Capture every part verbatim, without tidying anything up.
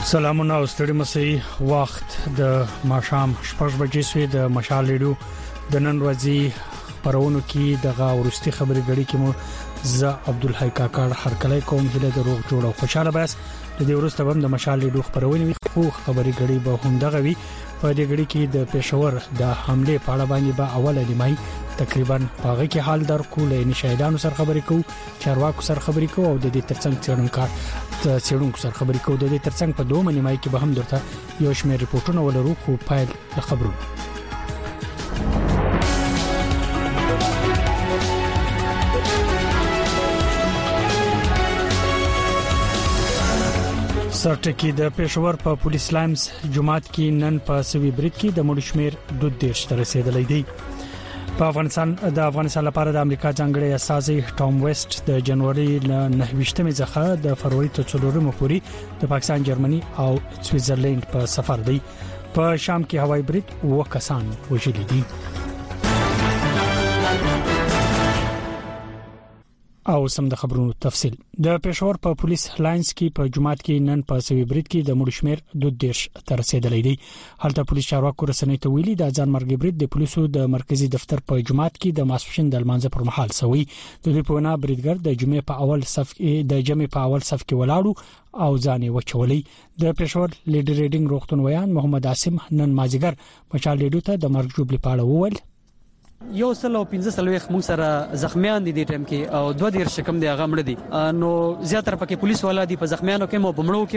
سلامونه او ستړي مسي وخت د ماښام شپږ بجې سوی د مشال ریډیو د نن ورځې پرونو کې دغه ورستي خبري غړي کې مو ز عبدالحی کاکړ هرکلی کوم هله د روغ جوړ او خوشاله بس د دې ورسته هم د مشال ریډیو خبرونه خو خبري غړي به هم دغه وی په دې غړي کې د پېښور د حمله په اړه باندې به اوله نیمای تقریبا هغه کې حال در کولې نشایدانو سره خبرې کوو چارواکو سره خبرې کوو او د دې ترڅنګ څېړونکو د څېړونکو سره خبرې کوو د دې ترڅنګ په دوه نیمای کې به هم درته یو شمېر ریپورتونه ولرو خو پایل خبرونه سرټکی د پېښور په پولیس لاینز جمعات کې نن په سوي برید کې د مړو شمیر دوه دیرش تر رسیدلې دی په افغانستان د افغانستان لپاره د امریکا ځانګړي استازي ټام ویسټ د جنوري ل نهه څخه د فروری تر څلورمه پورې د پاکستان جرمني او سویټزرلند په سفر دی په شام کې هوایي برید و کسان وژل دي او سم د خبرونو تفصيل د پېښور په پولیس لاینز کې په جمعات کې نن په سوي برید کې د مړو شمیر دوه دیرش تر رسیدلې دي هلته پولیس چارواکو رسنۍ ته ویلي د ځان مرګ برید د پولیسو د مرکزی دفتر په جمعات کې د ماسپښین د لمانځه پر مهال سوي د دې په ونه بریدګر د جمعې په اول صف د جمعې په اول صف کې ولاړو او ځان وچولې د پېښور لیډر ریډینګ روغتون ویان محمد عاصم نن مازیګر مشال ریډیو ته د مرګ جوړ لپاره وویل یو سل او پنځه سلويخ مو سره زخمیان دي د ټیم کې او دوه ډیر شکم دي هغه مړ دي نو زیاتره پکې پولیس والا دي په زخمیانو کې مو بمړو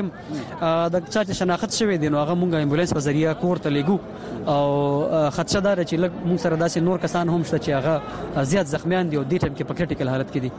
کې د چا چې شناخت شوی دي نو هغه مونږه امبولانس په ذریعہ کور ته لګو او خدشه دار چې لږ مو سره داسې نور کسان هم شته چې هغه زیات زخمیان دي او د ټیم کې په کریټیکل حالت کې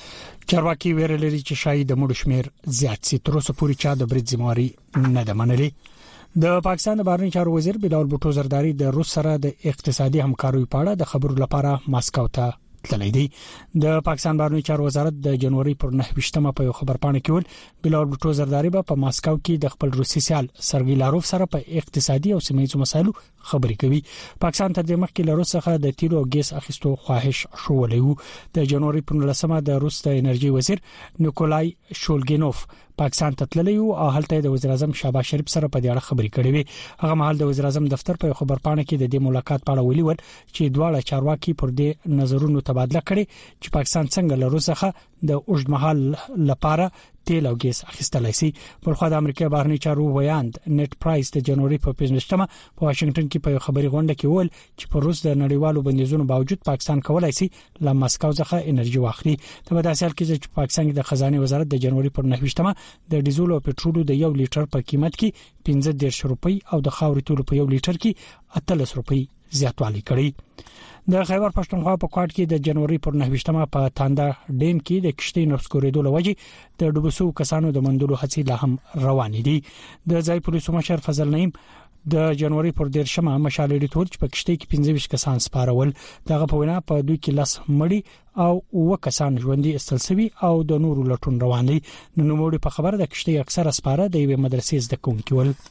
دي چارواکي ویل لري چې شاید د مړو شمیر زیات سي تر اوسه پورې چا د برید ذمہواری نه ده منلې د پاکستان د بهرنی چارو وزیر بلال بوټو زرداری د روس سره د اقتصادي همکارۍ په اړه د خبرو لپاره ماسکو ته تللی دی د پاکستان بهرنی چارو وزارت د جنوري پر نهه په یو خبرپاڼه کې ویل بلال بوټو زرداری به په ماسکو کې د خپل روسي سیال سرګی لاروف سره په اقتصادي او سیمه‌ییزو مسایلو خبرې کوي پاکستان تر دې مخکې له روس څخه د تیلو او ګیس اخیستو خواهش شولې د جنوري پر لسمه د روس د انرژي وزیر نیکولای شولګینوف پاکستان ته تللی او هلته د وزیر اعظم شهباز شریف سره په دې اړه خبرې کړې وي هغه مهال د وزیر اعظم دفتر په خبرپاڼه کې د دې ملاقات په اړه ویلي و چې دواړه چارواکي پر دې نظرونو تبادله کړي چې پاکستان څنګه له روس څخه د اوږدمهال لپاره تیل او ګیس اخیستلای شي په خو د امریکا بهرنی چارو ویاند نت پرایس د جنوري په پنځمه په واشنگټن کې په خبري غونډه کې ول چې په روس د نړیوالو بندیزونو باوجود پاکستان کولای شي له مسکو څخه انرژي واخلي ته په داسې حال کې چې پاکستان د خزانه وزارت د جنوري پر نهه د ډیزل او پټرولو د یو لیټر په قیمت کې پنځه دیرش روپۍ او د خاورې تولو په یو لیټر کې اتلس روپۍ زیاتوالی کړی د خیبر پښتونخوا په کوټ کې د جنوري پر نهه په تاندا ډیم کې د کشتۍ نفسکورېدو لوجي د ډوبسو کسانو د مندلو هڅې لا هم روان دي د ځای پولیسو مشر فضل نعیم د جنوري پر دیرشمه مشال ریډیټور چې په کشتۍ کې پنځه ویشت کسان سپارول دغه په وینا په دوی کې لاس مړی او و کسان ژوندۍ استلسوي او د نورو لټون روان دي نو نوموړي په خبره د کشتۍ اکثره سپاره د یوې مدرسې زده کوونکي ول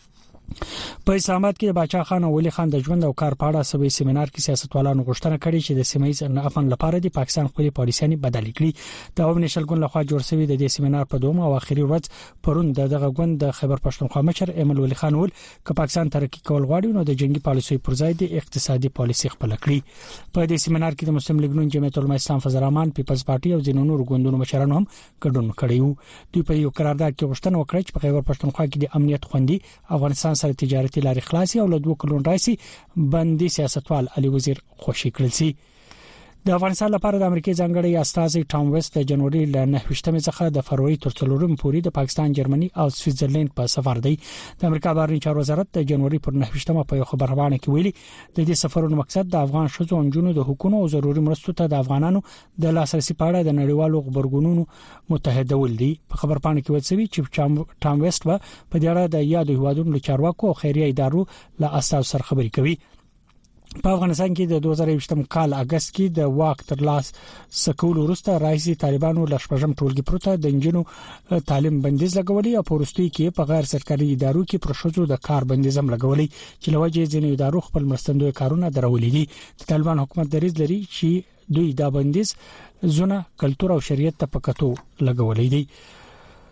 په اسلام آباد کې د باچا خان او ولی خان د ژوند او کار په اړه سوي سیمینار کې سیاستوالانو غوښتنه کړې چې د سیمایي امن لپاره د پاکستان خپل پالیسۍ بدلې کړي د عوامي نشل ګوند لخوا جوړ شوی د دې سیمینار په دومره او اخیری ورځ پرون دغه ګوند د خیبر پښتونخوا مشر ایمل ولی خان ول چې پاکستان ترقی کول غواړي نو د جنگي پالیسۍ پر ځای د اقتصادي پالیسۍ خپل کړي په دې سیمینار کې د مسلم لیگ نون جمعیت العلماء اسلام فضل الرحمن پیپلز پارټي او ځینو نور ګوندونو مشرانو هم ګډون کړی دوی په یو قرارداد کې غوښتنه وکړه چې په خیبر پښتونخوا کې د امنیت خوندي افغانستان سره تجارتي خلاصي او له دوه کلون رئیس بندي سیاستوال علي وزیر خوشی کړل سي د افغانستان لپاره د امریکای ځانګړي استازي ټام ویسټ د جنوري ل نهه څخه د فروری تر څلورمه پورې د پاکستان جرمني او سویټزرلند په سفر دی د امریکا بهرنی چارو وزارت د جنوري پر نهه په یو خبرونه کې ویلي د دې سفرونو مقصد د افغان شوزو انجونو د حکومت او ضروري مرستو ته د افغانانو د لاسرسي په اړه د نړیوالو خبرګونونو متحدول دي په خبرپاڼه کې وڅوي چې ټام ویسټ په دې اړه د یادو هوادونو چارواکو او خیریه ادارو له استاذ سره خبرې کوي په افغانستان کې د دوه زره یوولسم کال اگست کې د واک تر لاس سکول وروسته رئیسي طالبانو لښپژم ټولګي پروته د انجینو تعلیم بندیز لګولي او پروستي کې په غیر سرکاري ادارو کې پرشوزو د کار بندیز هم لګولي چې لوجه ځینې ادارو خپل مرستندوی کارونه درولې دي د طالبان حکومت دریځ لري چې دوی دا بندیز زونه کلچر او شریعت ته پکاتو لګولې دي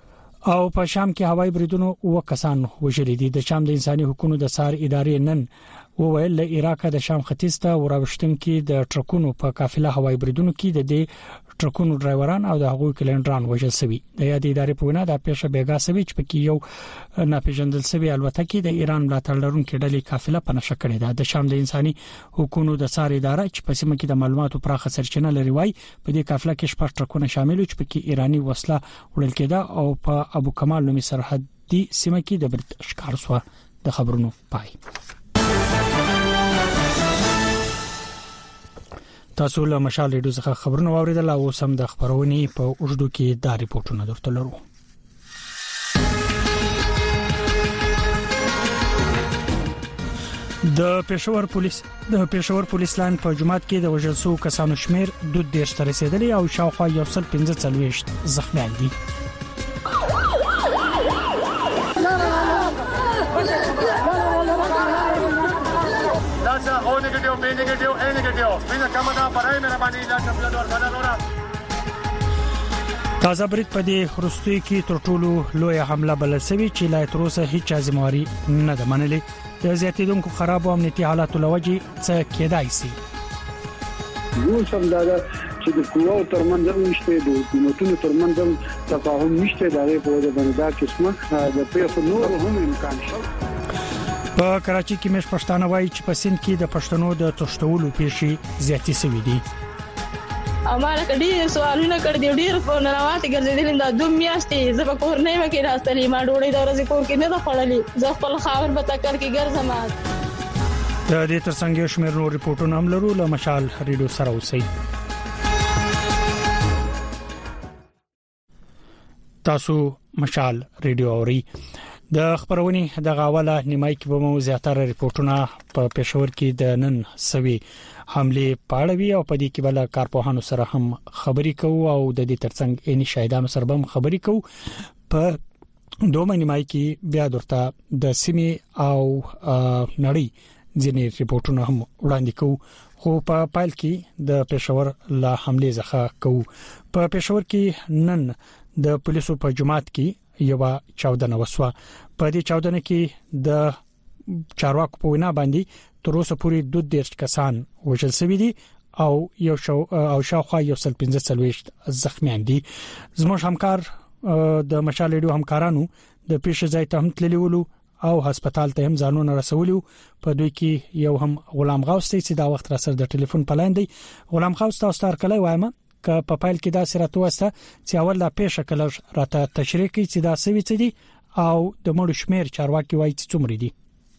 او په شام کې هوایي بریدونو و کسان وژل دي. د شام د انساني حقوقو د سار ادارې نن وویل له عراق د شام ختیځ ته وراوښتن کې د ټرکونو په قافله هوایي بریدونو کې د دې ټرکونو ډرایوران او د هغوی کلندران وژل شوي. د یادې ادارې په وینا د پیښه بیګا سوي چې پکې یو ناپېژندل شوی الوتکه د ایران ملاتړ لرونکو ډلې قافله په نشه کړې ده. د شام د انساني حقوقو د سار ادارې چې په سیمه کې د معلوماتو پراخه سرچینه لري وای په دې قافله کې شپږ ټرکونه شامل چې پکې ایرانی وسله وړل کېده او په ابو کمال نومي سرحدي سیمه کې د برت ښکار شو. د خبرونو پای. تاسو له مشال ریډیو څخه خبرونه واوریدل او سم د خبرونې په اوږدو کې دا ریپورتونه درته لرو. د پېښور پولیس د پېښور پولیس لاین په جمعات کې د وژل شوو کسانو شمیر دوه دیرش ته رسیدلی او شاوخوا یو سل پنځه څلوېښت زخمیان دي. او نیگیټیو بی نیگیټیو ا نیگیټیو وینه کومه دا برای مهرباني دا ټپل ور بدلونه. تازه برید په دې وروستي کې تر ټولو لوی حمله بلل شوی چې لا تر اوسه هیڅ ځمواري نه ده منلې. د زیاتېدونکو خراب او امنیتي حالاتو لوجې څه کېدای شي. یو څه دا چې د قوو ترمنځ نشته د حکومتونو ترمنځ تفاهم نشته دا په وجه باندې دا قسمه د پیښو نور هم امکان شته. په کراچي کې مش پښتانه وایي چې په سند کې د پښتنو د تښتولو پیښې زیاتې شوې دي. امانه کډي سوالونه کړ دي ډیر په نراواتي ګرځېدل دا دوه میاشتې زه په کور نه مکه راستلې ما ډوړې د ورځې کور کې نه ده خړلې زه خپل خاور به تکر کې ګرځم. د دې ترڅنګ شمیر نور ریپورتونه هم لرو. له مشال ریډیو سره اوسئ. تاسو مشال ریډیو اوري. د خبرونې د غاوله نیمای کې به مو زیاتره ریپورتونه په پېښور کې د نن سوي حمله پاړوي او په دې کې بل کارپوهانو سره هم خبرې کوو او د دې ترڅنګ اني شاهدانو سره هم خبرې کوو. په دوه نیمای کې بیا درته د سیمې او نړۍ ځینې ریپورتونه هم وړاندې کوو. خو په پایل کې د پېښور لا حمله ځخه کوو. په پېښور کې نن د پولیسو په جماعت کې یو چاودنه وسوه. په دې چاودنه کې د چارواکو په وینا باندې تر اوسه پورې دوه دیرش کسان وژل شوي دي او یو شو او شاوخوا یو سل پنځه څلوېښت زخمیان دي. زموږ همکار د مشال ریډیو همکارانو د پیښې ځای ته هم تللی ولو او هسپتال ته هم ځانونه رسولیو. په دوی کې یو هم غلام غوث چې دا وخت را سره د ټلیفون پلاین دی. غلام غوث تاسو تر کله وایم که په پایل کې دا سره توسته چې اول لا پیښه کله راته تشریح کړي چې دا سوي څه دي او د مړو شمیر چارواکي وایي چې څومره دي.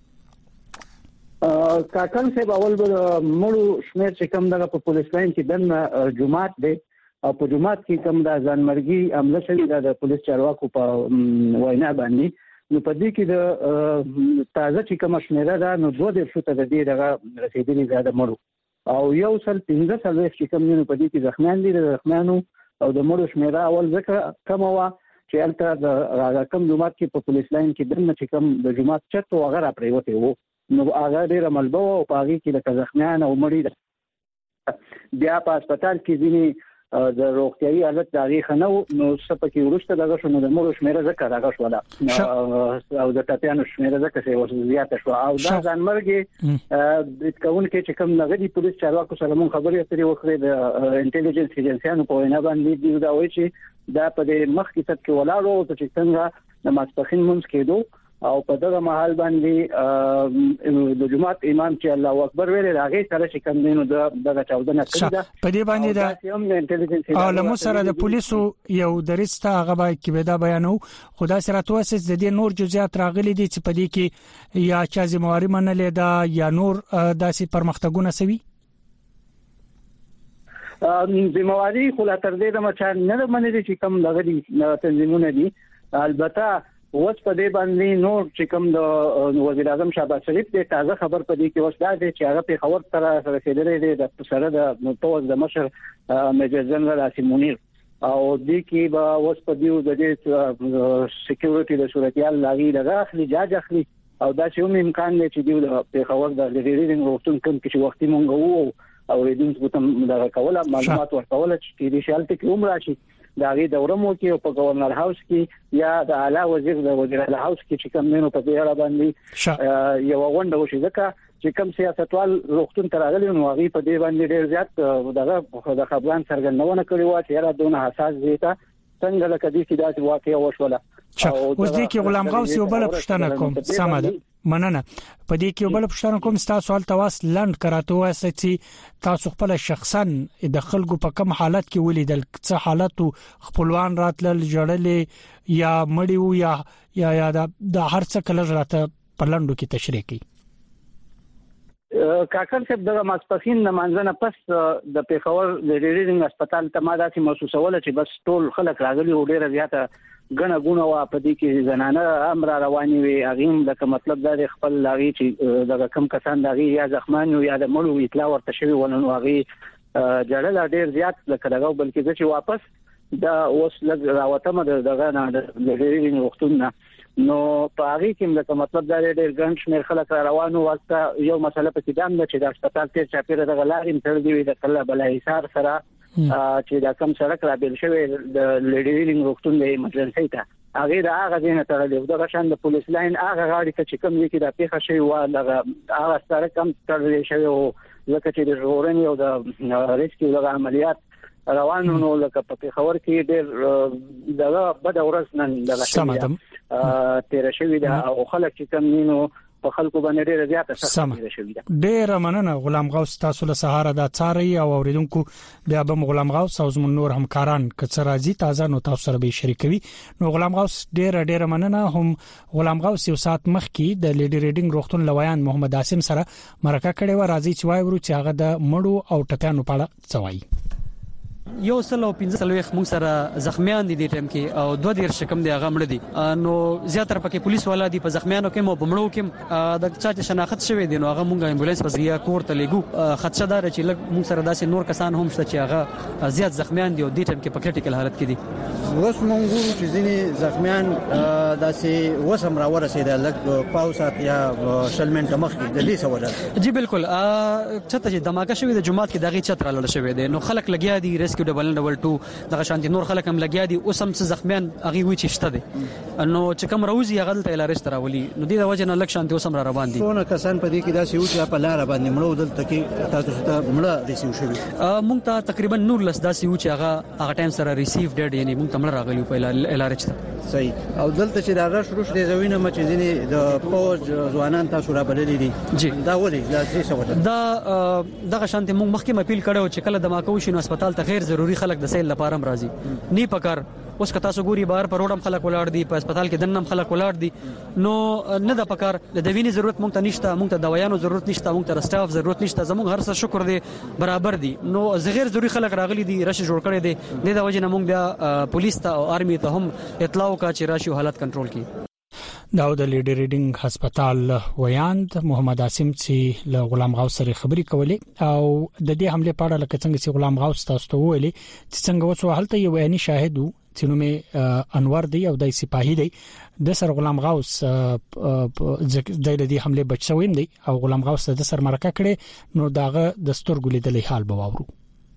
کاکن صاحب اول به مړو شمیر چې کوم دغه په پولیس لاین کې د جمعات دی او په جمعات کې کوم د ځانمرګي عمله شوی د پولیس چارواکو په وینا باندې نو په دې کې د تازه چې کوم شمیره ده نو دوه د شته د دې دغه رسیدلي زیاده مړو او یو سل پنځه څلوېښت چې کوم نه په دې کې زخمیان دي. د زخمیانو او د مړو شمیره اول ځکه کم وه چې الته د راکم جمعات کې په پولیس لاین کې دنه چې کوم د جمعات چت او هغه را پریوته وو نو هغه ډیره ملبه او په هغه کې د زخمیان او مړي بیا په هسپتال کې ځینې د روغتيایي حالت دغه خنو نو سپکې ورسته دغه شنو د مړو شمیره ذکر راغ شو دا او د ټاپیانو شمیره ذکر شي ورته زیاته شو او دا ځانمرګي د کون کې چې کوم نغدي پولیس چارواکو سره مون خبرې اترې وکړې د انټيليجنس ایجنسيانو په وینا باندې دا وایي چې دا په مخ کې تک ولاړو چې څنګه د ماسپخین مونږ کېدو او په دغه محل باندې د جمعات امام چې الله اکبر ویل راغی سره چې کوم دینو دغه چاودنه کړې ده په دې باندې دا او لمو سره د پولیسو یو درسته هغه به کې دا بیانو خدا سره توسس د دې نور جزئیات راغلي دي چې په دې کې یا چا ځمواري منلې ده یا نور داسې پرمختګونه سوي ځمواري خو لا تر دې د مچان نه منلې چې کوم لغدي تنظیمونه دي. البته اوس په دې باندې نور چې کوم د وزیر اعظم شهباز شریف د تازه خبر په دې کې وسدا دي چې هغه په خبر سره رسیدلې ده د سره د توز د مشر میجر جنرال عاصم منیر او دې کې به اوس په دې د سکیورټي د صورتيال لاغي دغه اخلي جاج اخلي او دا چې هم امکان دی چې دې په خبر د ریډینګ وختون کوم چې وختي مونږ وو او ریډینګ کوم دا کوله معلومات ورکول چې دې شالته کې عمر راشي د هغه دوره مو کې په گورنر هاوس کې یا د اعلی وزیر د وزیر اعلی هاوس کې چې کوم نینو په دې اړه باندې یو غونډه وشي ځکه چې کوم سیاستوال روغتون تراغلي نو هغه په دې باندې ډېر زیات دغه د خبران څرګندونه کړې و چې را دونه حساس دي ته څنګه لکه دې چې دا واقعي وشوله اوس دې کې غلام غوث یو بل پښتنه کوم سماده مننه په دې کې یو بل پښتنه کوم تاسو سوال تواس لند کراته واسه چې تاسو خپل شخصا د خلکو په کوم حالت کې ولیدل څه حالت خپلوان راتلل جوړلې یا مړیو یا یا یا د هر څه کله راته په لندو کې تشریح کی کاکر صاحب د ماسپخین نمانځنه پس د پیښور د ریډینګ هسپتال ته ما داسې محسوسه وله چې بس ټول خلک راغلي او ډیره زیاته غنه غونه وا په دې کې زنانه امر رواني وي اغیم لکه مطلب دا خپل لاغي چې د کم کسان دغه یا زخمان یا د مړو اطلاع ورته شوی ولنو هغه جړل ډیر زیات لکه دغه بلکې چې واپس دا اوس لږ راوتمه دغه نه د ریډینګ وختونه نو په هغه کې لکه مطلب دا ډېر ګڼ شمېر خلک روانو واسطه یو مسله په کې دام ده چې د هسپتال کې چاپیره د غلاریم تر دی د کله بلای حصار سره چې دا کم سړک را بیل شوی د لیډینګ وختون د ایمرجنسي ته هغه دا هغه دینه تړلې د غشان د پولیس لاین هغه غاړي ته چې کوم یکی د پیښه شوی و د هغه سره کم تړلې شوی او لکه چې د ژغورنې او د ریسکیو د عملیات روانو نو لکه په پیښور کې ډېر دغه بد ورځ نن دغه سمادم تیر شوی دا او خلک چې کم نینو په خلکو باندې ډېر زیاته سخت تیر شوی دا ډېر مننه غلام غوث تاسو له سهار د چاري او اوریدونکو بیا به غلام غوث او زمون نور همکاران کڅ راځي تازه نو تاسو سره به شریکوي نو غلام غوث ډېر ډېر مننه هم غلام غوث یو سات مخکې د لیډي ریډینګ روغتون لویان محمد عاصم سره مرکه کړې و راځي چې وای ورو چې هغه د مړو او ټپيانو په اړه څوایي یو سل او پنځه سلويخ موږ سره زخمیان دي د ټیم کې او دوه ډیر شکم دي هغه مړ دي نو زیاتره پکې پولیس والا دي په زخمیانو کې مو بمړو کې د چا چې شناخت شوی دي نو هغه موږ امبولانس په ذریعہ کور ته لګو خدشه دار چې لږ موږ سره داسې نور کسان هم شته چې هغه زیات زخمیان دي او د ټیم کې په کریټیکل حالت کې دي اوس موږ ګورو چې ځینې زخمیان داسې وسم را ورسېدل لږ پاوسات یا شلمنټ مخ کې د دې سوال جی بالکل چته چې دماکه شوی د جمعات کې دغه چتر لاله شوی دي نو خلک لګیا دي ریسکیو ډبل ډبل ټو دغه شانتي نور خلک هم لګیا دي اوس هم څه زخمیان هغه وی چې شته دي نو چې کوم روزي هغه ته لارښت راولي نو د وجه نه لک شانتي اوس هم را روان دي څونه کسان په دې کې داسې و چې په لار باندې مړو دلته کې تاسو ته مړه ریسیو شوی مونږ ته تقریبا نور لس داسې و چې هغه هغه ټایم سره ریسیو ډډ یعنی مونږ ته مړه راغلی په لارښت صحیح او دلته چې راغله شروع شوه زوینه مچ ځینې د پوج ځوانان تاسو را بللې دي جی دا ولې دا څه سوال دا دغه شانتي مونږ مخکې اپیل کړو چې کله دماکو شي نو هسپتال ته غیر ضروري خلک د سیل لپاره راځي نی پکار اوس کتا سو ګوري بهر پر روډم خلک ولاړ دي په هسپتال کې دنم خلک ولاړ دي نو نه د پکار د دویني ضرورت مونږ ته نشته مونږ ته دوايانو ضرورت نشته مونږ ته سټاف ضرورت نشته زموږ هر څه شکر دي برابر دي نو غیر ضروري خلک راغلي دي رش جوړ کړي دي د وجه نه مونږ بیا پولیس ته او آرمي ته هم اطلاع وکړه چې راشي حالت کنټرول کړي دا د لیډي ریډینګ هسپتال ویاند محمد عاصم چې له غلام غوث سره خبري کولې او د دې حمله په اړه لکه څنګه چې غلام غوث تاسو ته ویلي چې څنګه وڅو حالت یو عیني شاهد چې نو مې انور دی او د سپاهي دی د سر غلام غوث د دې حمله بچویم دی او غلام غوث د سر مرکه کړي نو داغه د سترګو لیدلې حال به واورو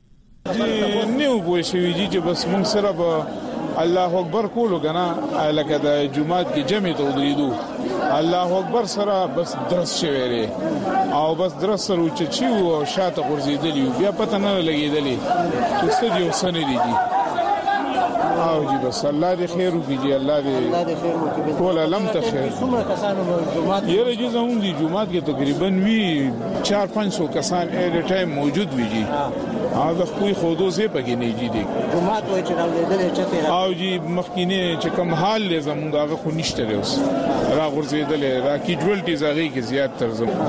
نیو بو شوی چې بس مونږ سره به الله اکبر کولو غنا لکه د جمعات کې جمع ته ودرېدو الله اکبر سره بس درس شوی او بس درس سره چې او شاته ورزيدلی بیا پته نه لګیدلی چې څه دی وسنه دي او جی بس الله دې خیر وکړي الله دې ټول علم ته خیر څومره کسانو جمعات یره چې زموږ دی جمعات کې تقریبا وی چار پنځه سو کسان ایټ ټایم موجود وي جی هغه خو خودو سه پکې نه جی دي جمعات وای چې راولېدل چې او جی مخکینه چې کوم حال له زموږ هغه خو نشته اوس را غورځېدل را کیجوالټیز هغه کې زیات تر زم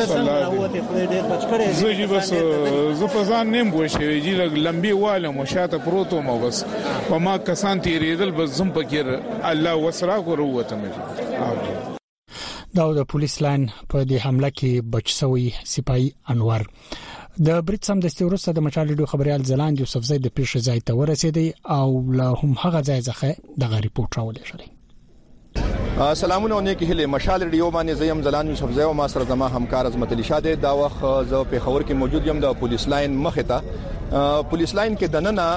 زه جی بس زه په ځان نیم ګوښې جی لمبي واله مشاته پروتو مو بس په ما کسان تیریدل بس زم پکې الله وسرا کوروته مې دا د پولیس لاین په دې حمله کې بچسوي سپاهي انور د بریټسم د استورسته د مچالډو خبريال زلاند یوسف زید د پیښې ځای ته ورسېدی او له هم هغه ځای څخه د ریپورت راولې شوی سلامونه نیکی هله مشال ریډیو باندې زیم زلان یوسف زیو ما سره زما همکار عظمت علي شاده دا وخت زه په خبر کې موجود یم د پولیس لاین مخه ته پولیس لاین کې دننه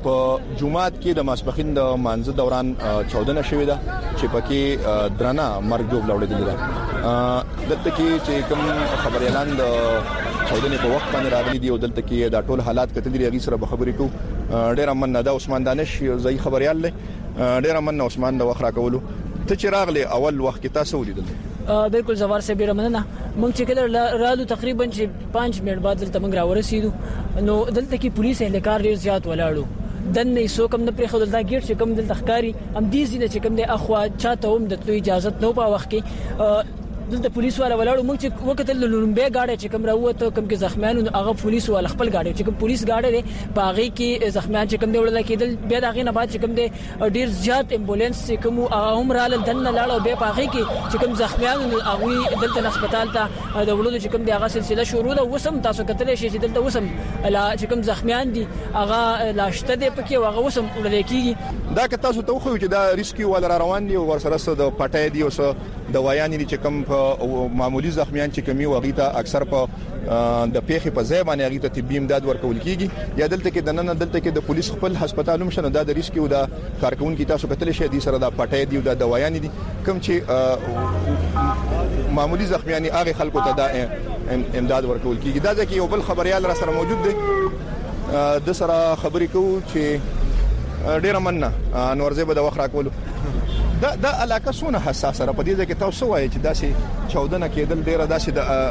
په جمعات کې د ماسپخین د مانځ دوران چودنه شوې ده چې پکې درنه مرګ جوړ لوړېدل ده. دلته کې چې کوم خبريالان د چودنې په وخت باندې راغلي دي او دلته کې دا ټول حالات کتل دي غي سره خبرې کو. ډېر مننه ده عثمان دانش زئی خبريال له ډېر مننه عثمان د وخت راکولو. ته چې راغلي اول وخت کې تاسو ولیدل؟ بالکل زوار سے ډېر مننه. موږ چې کله رالو تقریبا چې پنځه منټ بعد دلته موږ راورسېدو نو دلته کې پولیس اهلکار ډېر زیات ولاړو. دنه سو کم نه پرې خو دلته ګیر چې کم دلته ښکاری ام دي زینه چې کم د اخوا چاته هم د اجازه نو په وخت کې دلته پولیس والا ولاړو. موږ چې وخت له لومبه گاډي چې کوم راوته کوم کې زخمیان هغه پولیس والا خپل گاډي چې کوم پولیس گاډي دی باغی کې زخمیان چې کوم دی وړل کېدل بیا دغه نه بعد چې کوم دی ډیر زیات امبولانس چې کوم هم رال دنه لاړو به باغی کې چې کوم زخمیان هغه دلته هسپتال ته د وړلو چې کوم دی هغه سلسله شروع ده. وسم تاسو کتل شي چې دلته وسم لا چې کوم زخمیان دي هغه لاشته دی پکې هغه وسم وړل کېږي. دا که تاسو ته خو چې دا ریسکیو ولا روان دي او ورسره د پټای دی او د وایان دي چې کوم معمولی زخمیان چې کمی وغیته اکثر په د پیخي په ځای باندې غیته طبي امداد ورکول کیږي یا دلته کې د نن دلته کې د پولیس خپل هسپتالوم شنه د ریسک او د کارکون کی تاسو کتل شي دي سره د پټای دی او د دوايان دي کوم چې معمولی زخمیان هغه خلکو ته د امداد ورکول کیږي. دا ځکه یو بل خبريال را سره موجود دی د سره خبرې کوو چې ډیره مننه انور زیب د وخت راکولو. دا دا علاقه سونه حساسه را پدې ځکه تاسو وایي چې داسې چودنه کېدل ډیره داسې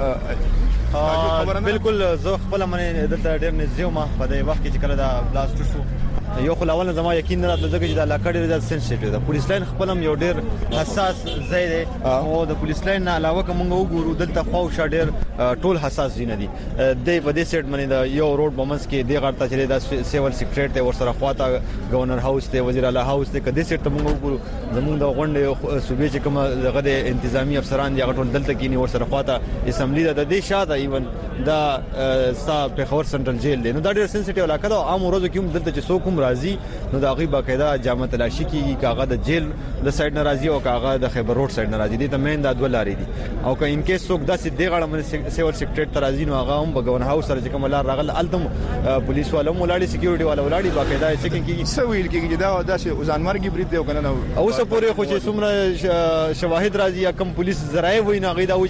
د بالکل زه خپل منه دلته ډیر نږدې ما په دې وخت کې چې کله دا بلاست شو یو خلاول زما یقین نه راتله چې دا علاقه ډیره سنسټیټیو ده. پولیس لاین خپلم یو ډیر حساس ځای دی او د پولیس لاین نه علاوه کوم وګورو دلته خو شا ډیر ټول حساس ځای نه دي. د په دې سیټ باندې دا یو روډ بمنس کې دی غړتا چې دا سیول سیکریټ دی ورسره خواته گورنر هاوس دی وزیر اعلی هاوس دی کدي سیټ ته موږ وګورو زموږ د غونډې صوبې چې کوم دغه د انتظامی افسران دی هغه ټول دلته کې ني ورسره خواته اسمبلی د دې شاته ایون دا ستا په خور سنټرل جیل دی. نو دا ډیر سنسټیټیو علاقه ده. عام ورځو کې هم دلته چې څوک هم راځي نو دا غي باقاعده جامع تلاشي کیږي کاغه د جیل د سایډ ناراضي او کاغه د خیبر روډ سایډ ناراضي دي ته مین دا دوه لارې دي او که ان کیس څوک داسې دی غړم سیول سیکریټ ترازی نو هغه هم بګون هاوس سره چې کوم لار راغل التم پولیس والو مولاړي سکیورټي والو ولاړي باقاعده چیکینګ کیږي. سویل کیږي دا داسې ځانمرګي برید دی کنه نو او څه پورې خو چې څومره شواهد راځي یا کوم پولیس ذرایع وای نه غیدا و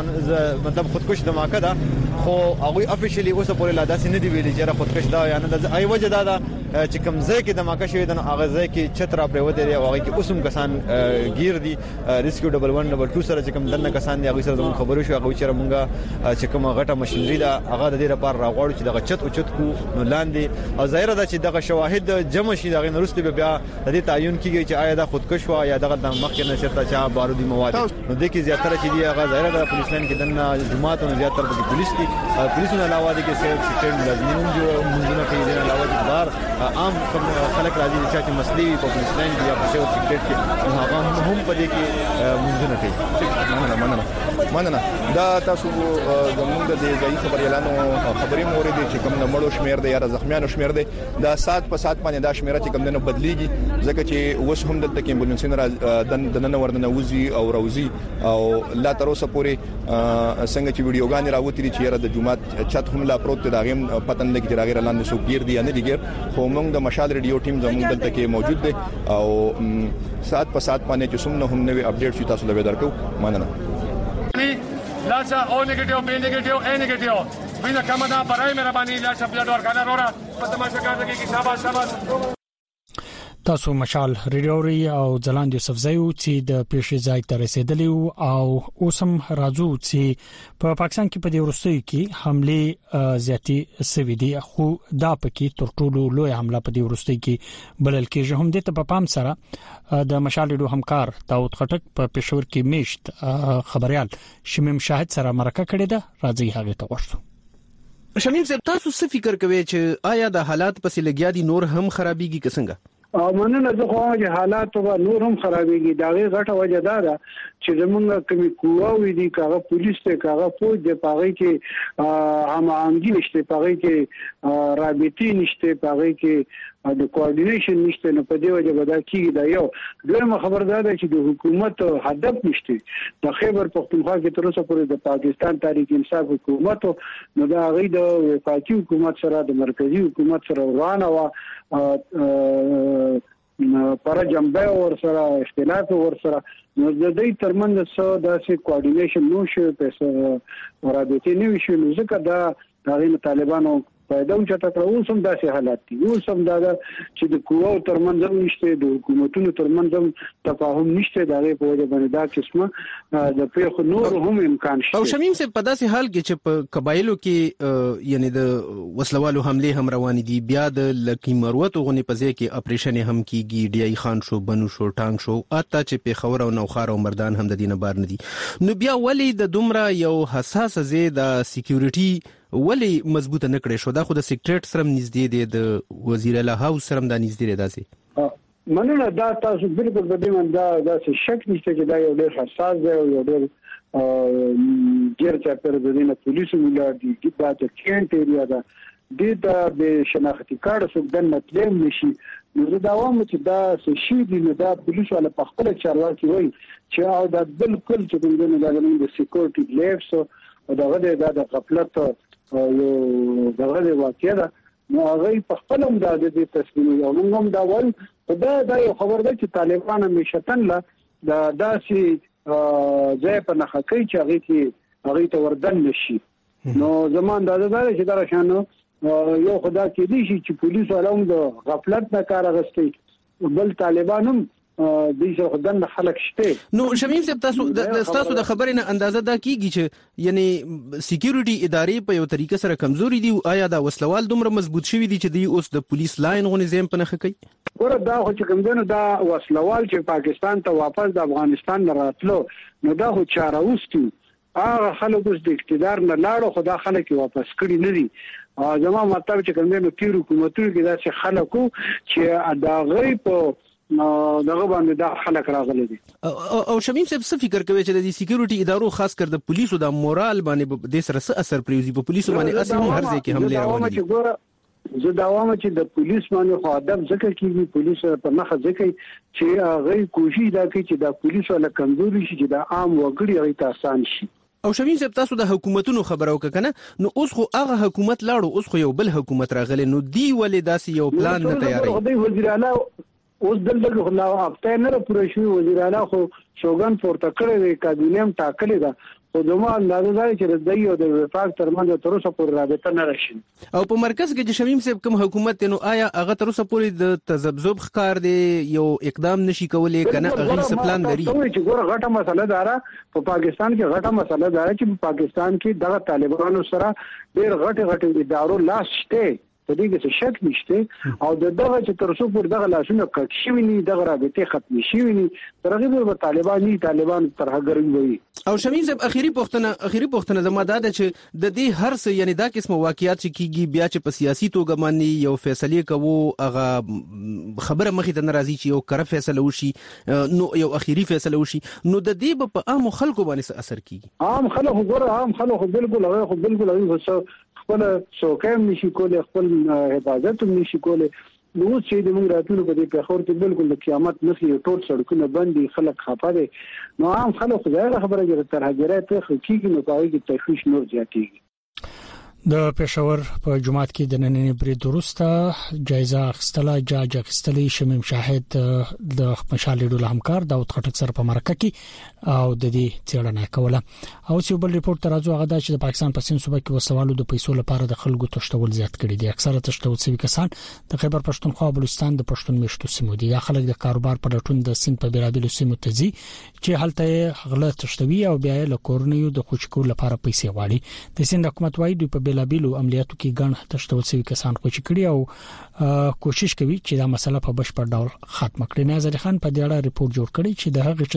چې مطلب خودکش دماکه ده خو هغه افیشلی اوسه پورې لا داسې نه دی ویلي چې خودکش دا یا نه د ای وجه دا ده چې کوم ځای کې دماکه شوی د هغه ځای کې چترا پر ودی او هغه کې اوسم کسان گیر دي ریسکیو ډبل ون ډبل ټو سره چې کوم دنه کسان دی هغه سره خبرو شو هغه چې مونږه چې کوم غټه ماشينري دا هغه د دې لپاره راغوړو چې دغه چت او چت کو نو لاندې او ظاهر ده چې دغه شواهد جمع شي دغه نورسته بیا د دې تعین کیږي چې آیا دا خودکش و یا دغه د مخکې نه چرته چا بارودي مواد نو د کې زیاتره چې دی هغه ظاهر ده پولیس لاین کې دنه جماعت او زیاتره د پولیس دي پولیس نه علاوه دي کې سیف سیکټ لازمي جو منځونه کوي د علاوه د بار عام کوم خلک راځي چې مسلې په پولیس لاین کې یا په سیف سیکټ کې هغه هم په دې کې منځونه کوي. مننه مننه مننه دا تاسو زموږ د ځای خبريالانو خبرې مورید چې کوم نمړو شمیر دی یا زخمیانو شمیر دی دا سات په سات باندې دا شمیره چې کوم نه بدليږي ځکه چې اوس هم دلته کې امبولانسونه د نن ورننه وزي او روزي او لا تر اوسه پورې څنګه چې ویډیوګان راوتري چې د جمعات چت هم لا پروت دا غیم پتن لګي چې راغیر لاندې سو گیر دی نه دی گیر خو موږ د مشال ریډیو ټیم زموږ دلته کې موجود دی او سات په سات باندې چې څومره هم نوې اپډیټ شي تاسو له درکو. مننه. لاچا او نیگیټیو بی نیگیټیو ا نیگیټیو وینا کمدا برای مهرباني لاچا بلډ ورکانه رورا په تماشا کارګي کی شاباش شاباش. تاسو مشال ریډیوري او ځلاند یوسف زیو چې د پیښې ځای ته رسیدلی او اوسم راځو چې په پاکستان کې په دې ورستۍ کې حمله زیاتی سوي دي خو دا پکې تر ټولو لوی حمله په دې ورستۍ کې بلل کې هم د په پام سره د مشال ریډیو همکار داوود خټک په پېښور کې میشت خبريال شمیم شاهد سره مرکه کړې ده. راځي هغه ته ورسو. شمیم صاحب تاسو څه فکر کوئ چې آیا د حالات پسې لګیا دي نور هم خرابېږي که څنګه؟ او مننه زه خو چې حالات به نور هم خرابېږي دا غي غټه وجه ده چې زمونږ کومي قواوي دي کاغه پولیس ته کاغه فوج د پاغي کې هم عامګي نشته پاغي کې رابطي نشته پاغي کې د کوارډینیشن نشته نو په دې وجه به دا کیږي دا یو دویمه خبر ده چې د حکومت هدف نشته د خیبر پختونخوا کې تر اوسه پورې د پاکستان تحریک انصاف حکومت نو دا غي د وفاقي حکومت سره د مرکزی حکومت سره ورانه وا پر جنبه ور سره اختلاف ور سره نو د دې ترمنځ څه داسې کوارډینیشن نو شي په ورابطه نه وشي نو ځکه دا د طالبانو پیدا او چټه کړو سم داسې حالات دي یو سم دا چې د قوو ترمنځ نشته د حکومتونو ترمنځ تفاهم نشته دا په وجه باندې دا قسمه د پیښ نور هم امکان شته او شمیم سے په داسې حال کې چې په قبایلو کې یعنی د وسلوالو حمله هم روان دي بیا د لکی مروت غونې په ځای کې اپریشن هم کیږي ډی ای خان شو بنو شو ټانګ شو اته چې په خبر او نوخار او مردان هم د دینه بار نه دي نو بیا ولی د دومره یو حساس ځای د سکیورټي ولی مضبوطه نکړې شو دا خو د سیکریټ سره نږدې دی د وزیر اعلی هاوس سره د نږدې دی داسې مننه دا تاسو بالکل په دې باندې دا داسې شک نشته چې دا یو ډېر حساس دی او یو ډېر ډېر چې پر د دینه پولیسو ملار دي دا د کینټ ایریا دا د د شناختی کارت سو د مطلب نشي نو دا وامه چې دا شي دی نو دا پولیسو له خپل چارواکي وای چې او دا بالکل چې دغه د سکیورټي لیفس او دغه د غفلت یو دغه د واقعیا نو هغه په خپل هم د دې تصمیم یو موږ دا وایو دا دا یو خبر ده چې طالبان همیشتن لا د داسې ځای په نخ کوي چې هغه کې هغه ته وردن نشي نو زمون دا دا چې دا شانو یو خدا کې دي چې پولیسو علوم د غفلت نه کار غستي بل طالبان هم د دې خدان خلک شته نو شمیم صاحب تاسو د تاسو د خبرې نه اندازه دا کیږي چې یعنی سکیورټي ادارې په یو طریقه سره کمزوري دي او آیا دا وسلوال دومره مضبوط شوی دي چې د اوس د پولیس لاین غونې زم په نخ کوي ګوره دا خو چې کوم دنه دا وسلوال چې پاکستان ته واپس د افغانستان نه راتلو نو دا خو چاره وستي هغه خلک اوس د اقتدار نه لاړو خدا خلک واپس کړي نه دي زموږ مطلب چې کوم دنه تیر حکومتونو کې دا چې خلکو چې دا غي په نو دغه باندې دا خلک راغلي دي او شمیم صاحب څه فکر کوي چې د سکیورټي ادارو خاص کر د پولیسو د مورال باندې د سره څه اثر پریوزي په پولیسو باندې اصل هر ځای کې حمله روانه زه دا وایم چې د پولیس باندې خو ادب ځکه کیږي پولیس په مخه ځکه چې هغه کوشش دا کوي چې د پولیسو له کمزوري شي چې د عام وګړي هغه ته آسان شي او شمیم صاحب تاسو د حکومتونو خبرو کنه نو اوس خو هغه حکومت لاړو اوس خو یو بل حکومت راغلی نو دی ولې داسې یو پلان نه تیاری وزیر اعلی اوس دلته خو لا هفته نه پوره شوی وزیر اعلی خو شوګان پورته کړی دی کابینه هم ټاکلې ده خو دومره اندازه ده چې د یو د وفاق ترمنځ تر اوسه پورې رابطه نه راشي او په مرکز کې چې شمیم صاحب کوم حکومت نو آیا هغه تر اوسه پورې د تذبذب ښکار دی یو اقدام نشي کولای کنه هغه څه پلان لري چې ګوره غټه مسله ده په پاکستان کې غټه مسله ده چې په پاکستان کې دغه طالبانو سره ډېر غټ غټ ادارو لاس شته په دې کې شک نشته او دغه چې تر څو پر دغه لاسونه کټ شي وي دغه رابطه ختم شي وي ترغیب به طالبان طالبان تر هغه وي او شمیم صاحب اخیری پوښتنه اخیری پوښتنه زما ده چې د دې هر څه یعنی دا قسم واقعیات چې کیږي بیا چې په سیاسي توګه باندې یو فیصله کوو هغه خبره مخې ته ناراضي چې یو کړه فیصله وشي نو یو اخیری فیصله وشي نو د دې په عام خلکو باندې اثر کیږي عام خلکو ګوره عام خلکو بالکل هغه خو بالکل هغه خپل څوکیم نشي کولای خپل حفاظت نشي کولای نو چې د موږ راتلو په دې په خور کې بالکل د قیامت نخي ټول سړکونه بندي خلک خفه دي نو عام خلک ځای خبره کوي تر هغه ته حقيقي نو پای کې تشویش نور زیاتېږي د پېښور په جمعات کې د نننې برید وروسته جایزه اخیستله جاج اخیستلې شمیم شاهد د مشال ډول همکار داوود خټک سره په مرکه کې او د دې څېړنه کوله او چې بل ریپورت ترازو هغه د چې د پاکستان په سین صوبه کې وسوالو د پیسو لپاره د خلکو تشتول زیات کړي دي اکثره تشتول سوي کسان د خیبر پښتونخوا بلوچستان د پښتون میشتو سیمو دي یا خلک د کاروبار په لټون د سین په بیلابیلو سیمو ته ځي چې هلته غله تشتوي او بیا له کورنیو د خوشکول لپاره پیسې واړي د سین حکومت وايي دوی په بیلابیلو عملیاتو کې ګڼ تشتول سوي کسان خوشی کړي او کوشش کوي چې دا مسله په بشپړ ډول ختم کړي نازل خان په دې اړه ریپورت جوړ کړی چې د هغې چې په وخت پیلېږي چې میړه وسلوالو غلو تشتولې دي.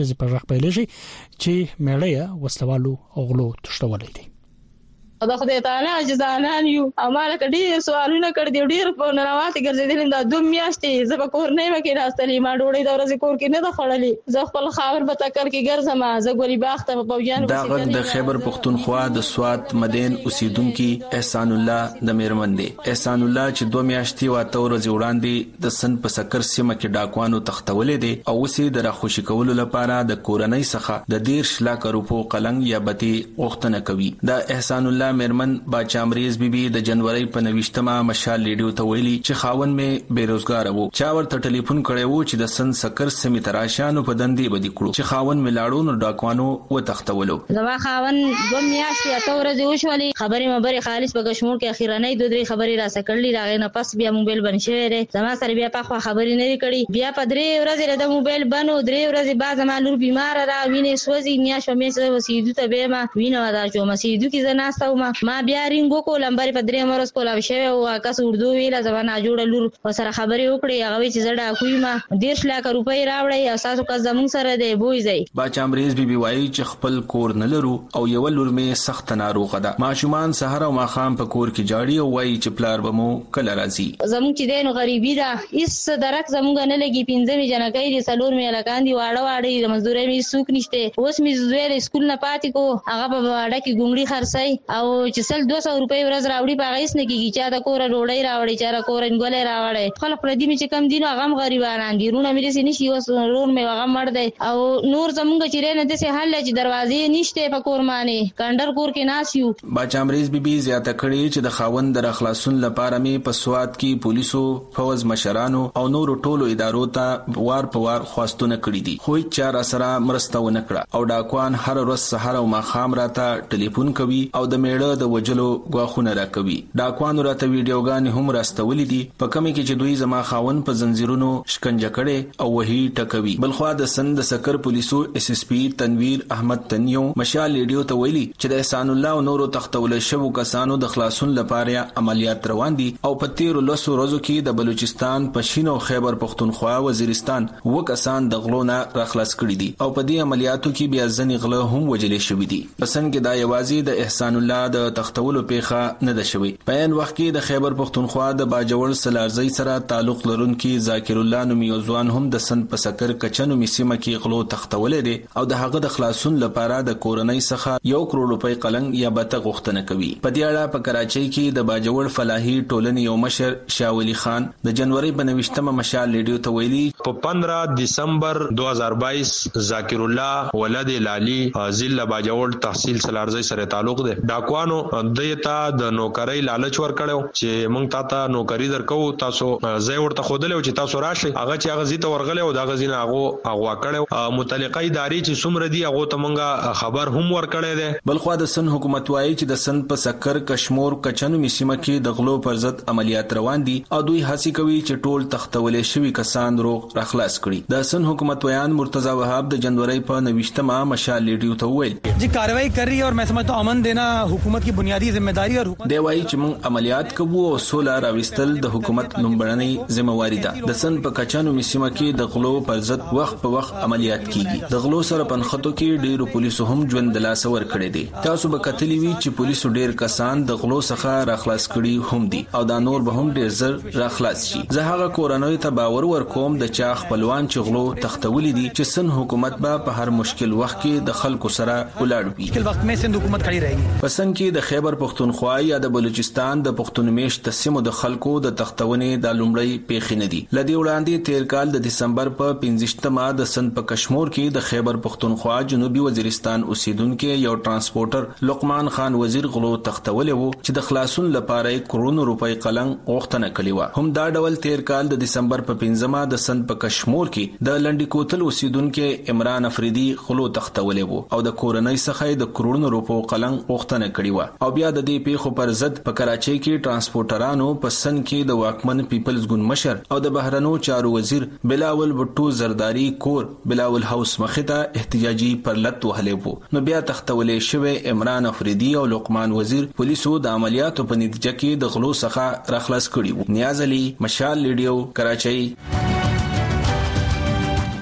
د پېښور په جمعات کې د نننې برید وروسته جایزه اخیستله جاج اخیستلې شمیم شاهد د مشال ډول همکار داوود خټک سره په مرکه کې او د دې څېړنه کوله او چې بل ریپورت ترازو هغه د چې د پاکستان په سین صوبه کې وسوالو د پیسو لپاره د خلکو تشتول زیات کړي دي اکثره تشتول سوي کسان د خیبر پښتونخوا بلوچستان د پښتون میشتو سیمو دي یا خلک د کاروبار په لټون د سین په بیلابیلو سیمو ته ځي چې هلته غله تشتوي او بیا له کورنیو د خوشکول لپاره پیسې واړي د سین حکومت وايي دوی په بیلابیلو عملیاتو کې ګڼ تشتول سوي کسان خوشی کړي او د خدای تعالی جزانان یو اماله کډي سوالونه کړ دی ډیر په نراواتي ګرځیدل دا دوه میاشتې زه به کور نه مکه راستلې ما ډوړې د ورځې کور کې نه د خړلې زه خپل خاور به تکر کې ګرځم زه ګوري باغ ته په بوجان دا غږ د خیبر پختونخوا د سوات مدین اوسیدونکو احسان الله د میرمن دی احسان الله چې دوه میاشتې واته ورځې وړاندې د سن په سکر سیمه کې ډاکوانو تختولې دي او اوسې د راخوشي کولو لپاره د کورنۍ څخه د ډیر شلاک روپو قلنګ یا بتی اوختنه کوي دا احسان الله میرمن باچا امریز بیبي د جنوري په نوښتمه مشال لیډیو ته ویلي چې خاون مې بیروزګار وو چا ورته ټلیفون کړی وو چې د سن سکر سیمه تراشانو په دندې بدی کړو چې خاون مې لاړو نو ډاکوانو و تختولو زما خاون دوه میاشتې اته ورځې وشولې خبرې مبرې خالص په کشمیر کې اخیرنۍ دوه درې خبرې را سکړلې راغې نه پس بیا موبایل بند شوی دی زما سره بیا په خوا خبرې نه کړې بیا په درې ورځې د موبایل بند او درې ورځې بعد زما لور بیمار را وینې سوځي میا شو مې سره وسیدو ته به ما وینې ودا چې ما سیدو کې زناستو ما ما بیا رینګو کو لمبر په درې مرز کولا شوی او کس اردو ویلا زما جوړ لور سره خبرې وکړې هغه چې زړه کوي ما ډیر شلاک روپۍ راوړې اساسو کا زمون سره دی بوې ځای باچا امریز بیبي وایي چې خپل کور نه لرو او یو لور مې سخت ناروغه ده ماشومان سحر او ماخام په کور کې جاړي او وایي چې پلار به مو کله راځي زمون چې دینو غریبي ده هیڅ درک زمونږ نه لګي پنځمه جنکې دي سلور مې لکان دي واړه واړه د مزدوري مې سوق نشته اوس مې زوی سکول نه پاتې کو هغه په واړه کې ګونګړي خرڅای او چې سل دوه سوه روپۍ ورځ راوړي په غیس نه کیږي چې دا کور روړی راوړي چې را کور انګولې راوړي خپل پردي مې چې کم دي نو هغه غریبانان دي رونه مې سي نشي اوس رون مې هغه مړ دی او نور زمونږ چې رنه د سه حل چې دروازې نشته په کور باندې کندر کور کې ناسیو باچا امریز بیبي زیاته کړي چې د خاوند در خلاصون لپاره مې په سواد کې پولیسو فوز مشرانو او نور ټولو ادارو ته وار په وار خواستونه کړي دي خو هیڅ چا سره مرسته ونه کړه او ډاکوان هر ورځ سحر او ماخام راته ټلیفون کوي او د میړه د وجلو غواخونه راکوي ډاکوان راته ویډیوګان هم راستولې دي په کمی کې چې دوی زما خاون په زنجیرونو شکنجه کړي او وਹੀ ټکوي بلخوا د سند سکر پولیسو اس اس پی تنویر احمد تنیو مشال لیډیو ته ویلي چې د احسان الله او نورو تختول شوو کسانو د خلاصون لپاره عملیات روان دي او په تیر لسو ورځو کې د بلوچستان پښین او خیبر پختونخوا وزیرستان وکسان د غلونه راخلاص کړي دي او په دې عملیاتو کې بیا ځنې غله هم وجلې شوې دي پسند کې دا یوازې د احسان الله د تختولو پیخه نه ده شوې په ان وخت کې د خیبر پختونخوا د باجوړ سلارزی سره تعلق لرونکي ذاکر الله نومي ځوان هم د سن په سکر کچنو میسیمه کې غلو تختولې دي او د هغه د خلاصون لپاره د کورنۍ څخه یو کروڑ روپۍ قلنګ یا بته غوښتنه کوي په دې اړه په کراچۍ کې د باجوړ فلاحي ټولنې یو مشر شاولی خان د جنوري په نوښتمه مشال لیډیو ته ویلي په پندرہ دسمبر دو هزار بائیس ذاکر الله ولد لالی ضلع باجوړ تحصیل سلارزی سره تعلق ده ډاکوانو دته د نوکری لالچ ور کړو چې مونږ تاسو نوکری درکو تاسو زې ورته خودلې چې تاسو راشي هغه چې هغه زیته ورغله او دا غزینه هغه هغه کړو متعلقه ادارې چې څومره دي هغه ته مونږه خبر هم ور کړی ده بلخوا د سن حکومت وايي چې د سن په سکر کشمیر کچنو میسیمه کې د غلو پر ضد عملیات روان دي او دوی هڅه کوي چې ټول تختولې شوی کسان روغ راخلاص کړي د سن حکومت ویان مرتضی وهاب د جنوري په نوښتمه مشال لیډیو ته ویل जी कार्रवाई कर रही है और मैं समझता हूं अमन देना हुकूमत की बुनियादी जिम्मेदारी और دی وایي چې موږ عملیات کوو او سوله راوستل د حکومت نومبړنۍ ذمہواری ده د سن په کچانو میسیمه کې د غلو پر ضد وخت په وخت عملیات کیږي د غلو سره پنخطو کې ډیرو پولیسو هم ژوند د لاس ور کړی دي تاسو به کتلی وی چې پولیسو ډیر کسان د غلو څخه راخلاص کړي هم دي او دا نور به هم ډیر زر راخلاص شي زه هغه کورنۍ ته باور ورکوم د چا خپلوان چې غلو تختولې دي چې سن حکومت به په هر مشکل وخت کې د خلکو سره ولاړ وي مشکل وخت में सिंध हुकूमत खड़ी रहेगी پسند کې د خیبر پختونخوا یا د بلوچستان د پښتونمیش تسمو د خلکو د تختونې د لومړی پیښې نه دي لدی وړاندې تیر کال د دسمبر په پنځشتمه د سند په کشمیر کې د خیبر پختونخوا جنوبي وزیرستان اوسیدونکو یو ترانسپورټر لقمان خان وزیر غلو تختولې وو چې د خلاصون لپاره کرونو روپۍ قلنګ غوښتنه کړې و هم دا ډول تیر کال د دسمبر په پنځمه د سند په کشمیر کې د لنډی کوتل اوسیدونکو عمران افریدي غلو تختولې وو او د کورنۍ څخه د کرونو روپو قلنګ غوښتنه کړې و او بیا د دې پیښو پر ضد په کراچۍ کې ترانسپورټرانو په سن کې د واکمن پیپلز ګوند مشر او د بهرنو چارو وزیر بلاول بټو زرداری کور بلاول هاوس مخته احتجاجي پرلط وهلې وو نو بیا تختولې شوی عمران افریدي او لقمان وزیر پولیسو د عملیاتو په نتیجه کې د غلو څخه راخلاص کړي وو نیاز علي مشال لیډیو کراچۍ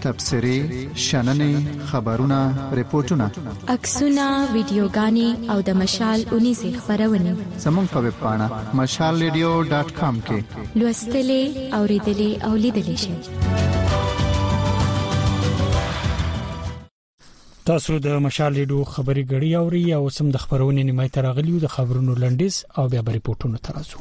تبصرې شننې خبرونه ریپورتونه عکسونه ویډیوګانې او د مشال اونیزې خبرونه زموږ په ویب پاڼه مشال ریډیو ډاټ کام کې لوستلې اوریدلې او لیدلې شئ. تاسو د مشال ریډیو خبري غړي اوري او سم د خبرونې نیمه تر غلیو د خبرونو لنډیز او بیا به ریپورتونه ترازو.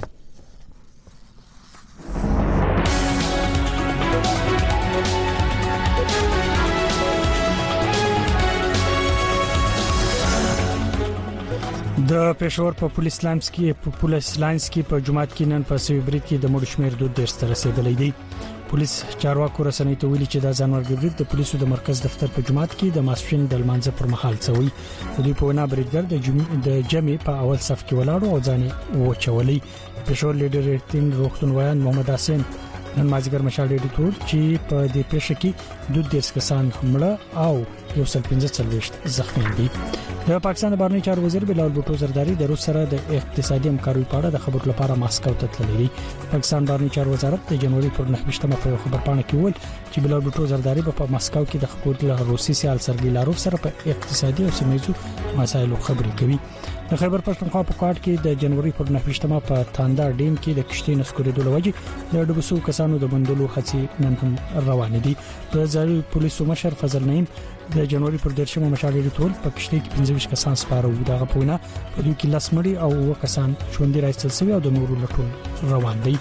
د پېښور په پولیس لاینز کې په پولیس لاینز کې په جمعات کې نن په سوي برید کې د مړو شمیر دوه ډیر ستر رسیدلې دي. پولیس چارواکو رسنۍ ته ویلي چې دا ځانورګرد د پولیسو د مرکز دفتر په جمعات کې د ماسپښین د لمانځه پر مهال څوي. د دوی په وینا بریدګر د جمعې د جمعې په اول صف کې ولاړو او ځانې وچولې. پېښور لیډر ریټین روختون ویان محمد حسین نن مازیګر مشال ډیډي تور چې په دې پېښه کې دوه ډیر کسان مړه او یو سل پنځه څلويشت زخمي دي. د پاکستان د بهرنی چارو وزیر بلال بوټو زرداری د روس سره د اقتصادي همکارۍ په اړه د خبرو لپاره ماسکو ته تللی دی. پاکستان بهرنی چارو وزارت د جنوري پر نهمه په خبر پاڼه کې ویل چې بلال بوټو زرداری په ماسکو کې د خبرو له روسي سیال سرګي لاروف سره په اقتصادي او سیمه‌ییزو مسایلو خبرې کوي. د خیبر پښتونخوا په کوټ کې د جنوري پر نهمه په تاندار ډیم کې د کشتۍ نسکورېدو لوجه د ډوبسو کسانو د بندولو هڅې نن هم روان دي. د ځایي پولیسو مشر فضل نعیم د جنوري پر دیرشمه مشالې ټول په کشتۍ کې پنځه ویشت کسان سپاره وو. دغه په وینا په دوی کې لاس مړي او اوه کسان ژوندۍ راځل شوی او د نورو لټول روان دي.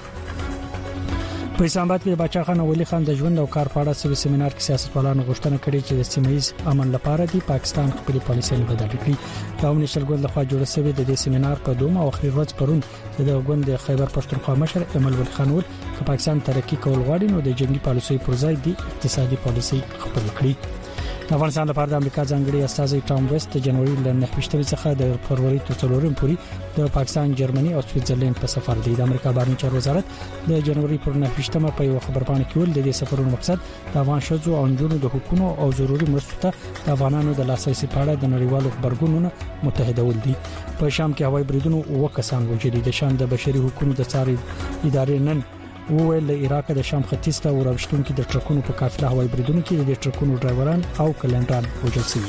په اسلام آباد کې د بچا خان ولی خان د ژوند او کار په اړه سوي سیمینار کې سیاستوالانو غوښتنه کړې چې د سیمه‌ییز امن لپاره د پاکستان خپل پالیسۍ بدل کړي. قومي نشل ګوند لخوا جوړ شوی د دې سیمینار په دوم او اخري ورځ پرون د ګوند خیبر پښتونخوا مشر امل ول خان ول چې پاکستان ترقی کول غواړي نو د جنگي پالیسۍ پر ځای د اقتصادي پالیسۍ خپل کړي. د افغانستان لپاره د امریکا ځانګړي استازي ټام ویسټ د جنوري ل نهمه څخه د فروری تر څلورم پورې د پاکستان، جرمني او سویټزرلند په سفر دی. د امریکا بهرنی چارو وزارت د جنوري پر نهمه په یو خبرپاڼه کې ویل د دې سفرونو مقصد د افغان شذو او انجونو د حقوقو او ضروري مرستو ته د افغانانو د لاسرسي په اړه د نړیوالو خبرګونونو متحدول دي. په شام کې هوایي بریدونو او کسان وژلي. د شام د بشري حقوقو د څاري ادارې نن وویل د عراق د شام ختیځ ته ورښتونکو د ټرکونو په قافله هوایي بریدونو کې د ټرکونو ډرایوران او کلندران وژل شوي.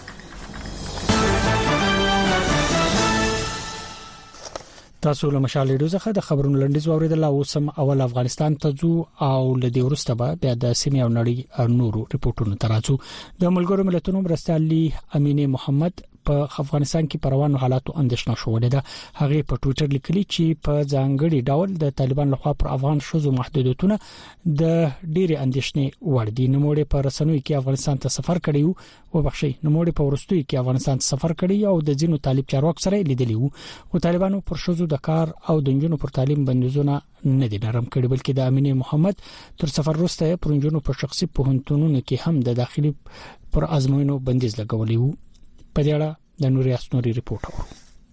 تاسو له مشال ریډیو څخه د خبرونو لنډیز واوریدل او سم اول افغانستان ته ځو او له دې وروسته به بیا د سیمې او نړۍ نورو ریپورتونو ترازو. د ملګرو ملتونو مرستیالي امینه محمد په افغانستان کې پروانو حالاتو اندېښنه شوې ده. هغه په ټوئیټر لیکلي چې په ځانګړي ډول د طالبان لخوا پر افغان شوزو محدودیتونه د ډېری اندېښنې وړ دي. نوموړي په رسنیو کې افغانستان ته سفر کړی وو او بخښي نوموړي په ورستوي کې افغانستان ته سفر کړی او د ځینو طالب چارواکو سره لیدلی وو. خو طالبانو پر شوزو د کار او د جنونو پر تعلیم بندیزونه نه دي نرم کړي بلکې د امینه محمد تر سفر وروسته پر جنونو په شخصي پوهنتونونو کې هم د داخلي پر ازموینو بندیز لګولې وو. په دې اړه د نوري اسنوري ریپورت اورو.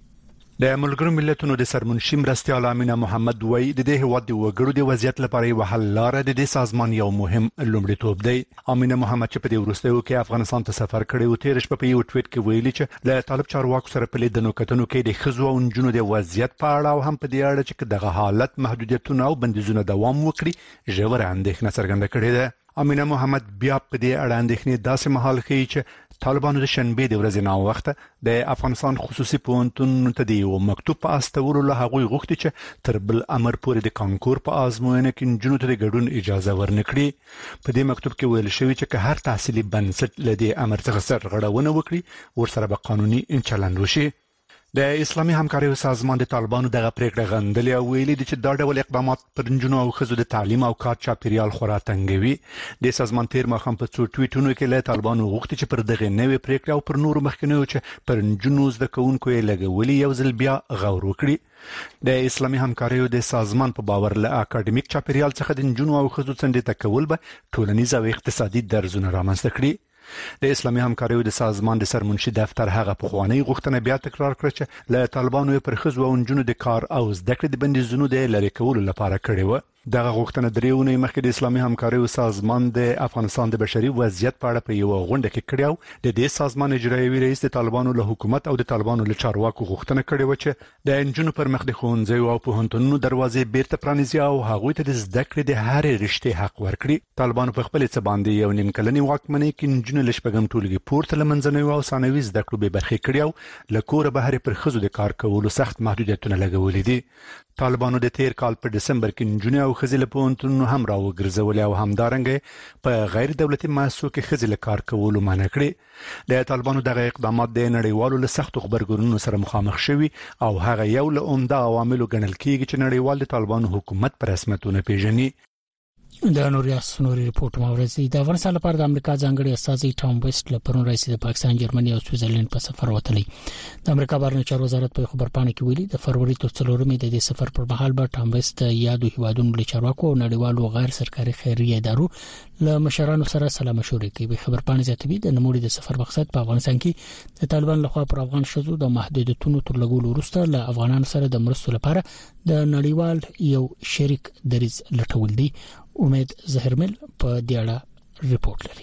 د ملګرو ملتونو د سرمنشي مرستیال امینه محمد وای د دې هواد د وګړو د وضعیت لپاره یو حل لار د دې سازمان یو مهم لومړیتوب دی. امینه محمد چې په دې وروستیو کې افغانستان ته سفر کړی و تیر شپه په یو ټویټ کې ویلي چې له طالب چارواکو سره په لیدنو کتنو کې د خزو او نجونو د وضعیت په اړه او هم په دې اړه چې دغه حالت محدودیتونه او بندیزونه دوام وکړي ژوره اندېښنه څرګنده کړې ده. امینه محمد بیا په دې اړه اندېښنې داسې مهال ښیي چې طالبانو د شنبه د ورځې نه وخت د افغانستان خصوصي پوهنتون ته د یو مکتوب په استولو له هغوی غوښتي چې تر بل امر پورې د کانکور په آزموینه کې نجونو ته د ګډون اجازه ورنکړي. په دې مکتوب کې ویل شوی چې هر تحصیلي بنسټ له دې امر څخه سرغړونه وکړي ورسره به قانوني چلند وشي. د اسلامي همکارۍ سازمان د طالبانو دغه پریکړه غندلې او ویلي دي چې دا ډول اقدامات پر نجونو او ښځو د تعلیم او کار چاپیریال خورا تنګوي. د سازمان تیر ماښام په څو ټویټونو کې له طالبانو غوښتي چې پر دغه نوې پریکړه او پر نورو مخکنیو چې پر نجونو زده کوونکو یې لګولي یو ځل بیا غور وکړي. د اسلامي همکاریو د سازمان په باور له اکاډمیک چاپیریال څخه د نجونو او ښځو څنډې ته کول به ټولنیز او اقتصادي درزونه رامنځته کړي. د اسلامي همکاریو د سازمان د سرمنشي دفتر هغه پخوانی غوښتنه بیا تکرار کړه چې له طالبانو پر ښځو او نجونو د کار او زده کړې د بندیزونو د لری کولو لپاره کړې و. دغه غوښتنه درېونه مخکې د اسلامي همکارۍ سازمان د افغانستان د بشري وضعیت په اړه په یو غونډه کې کړی او د دې سازمان اجرایوي رئیس د طالبانو له حکومت او د طالبانو له چارواکو غوښتنه کړې و چې د انجونو پر مخ د ښوونځیو او پوهنتونونو دروازې بیرته پرانیزي او هغوی ته د زده کړې د هرې رشتې حق ورکړي. طالبانو په خپل څه باندې یو نیم کلنی واکمنۍ کې انجونو له شپږم ټولګي پورته له منځنیو او ثانوي زده کړو بې برخې کړي او له کوره بهر پر ښځو د کار کولو سخت محدودیتونه لګولي دي. طالبانو د تیر کال په دسمبر کې انجونې او ښځې له پوهنتونونو هم راوګرځولې او همدارنګه په غیر دولتي مؤسسو کې ښځې له کار کولو منع کړې. د طالبانو دغه اقدامات د نړیوالو له سختو خبرګونونو سره مخامخ شوي او هغه یو له عمده عواملو ګڼل کېږي چې نړیوال د طالبانو حکومت پر رسمیتونه پیژني. د نوریاس نوري رپورت مورزي د افغانستان لپاره د امریکا ځانګړي استازي ټام ویسټ له پرون راځي د پاکستان، جرمني او سویټزرلند په سفر وتلی. د امریکا بهرنی چارو وزارت په خبرپاڼه کې ویلي د فروری تر څلورمې د دې سفر پر مهال به ټام ویسټ یادو هیوادونو له چارواکو او نړیوالو غیر سرکاري خیریه ادارو له مشرانو سره سلا مشورې کوي. خبرپاڼه زیاتوي د نموړي د سفر مقصد په افغانستان کې د طالبان لخوا پر افغان شذو د محدودیتونو تر لګولو وروسته له افغانانو سره د مرستو لپاره د نړیوال یو شریک دریځ لټول دي. امید زهرمل په دې اړه ریپورت لري.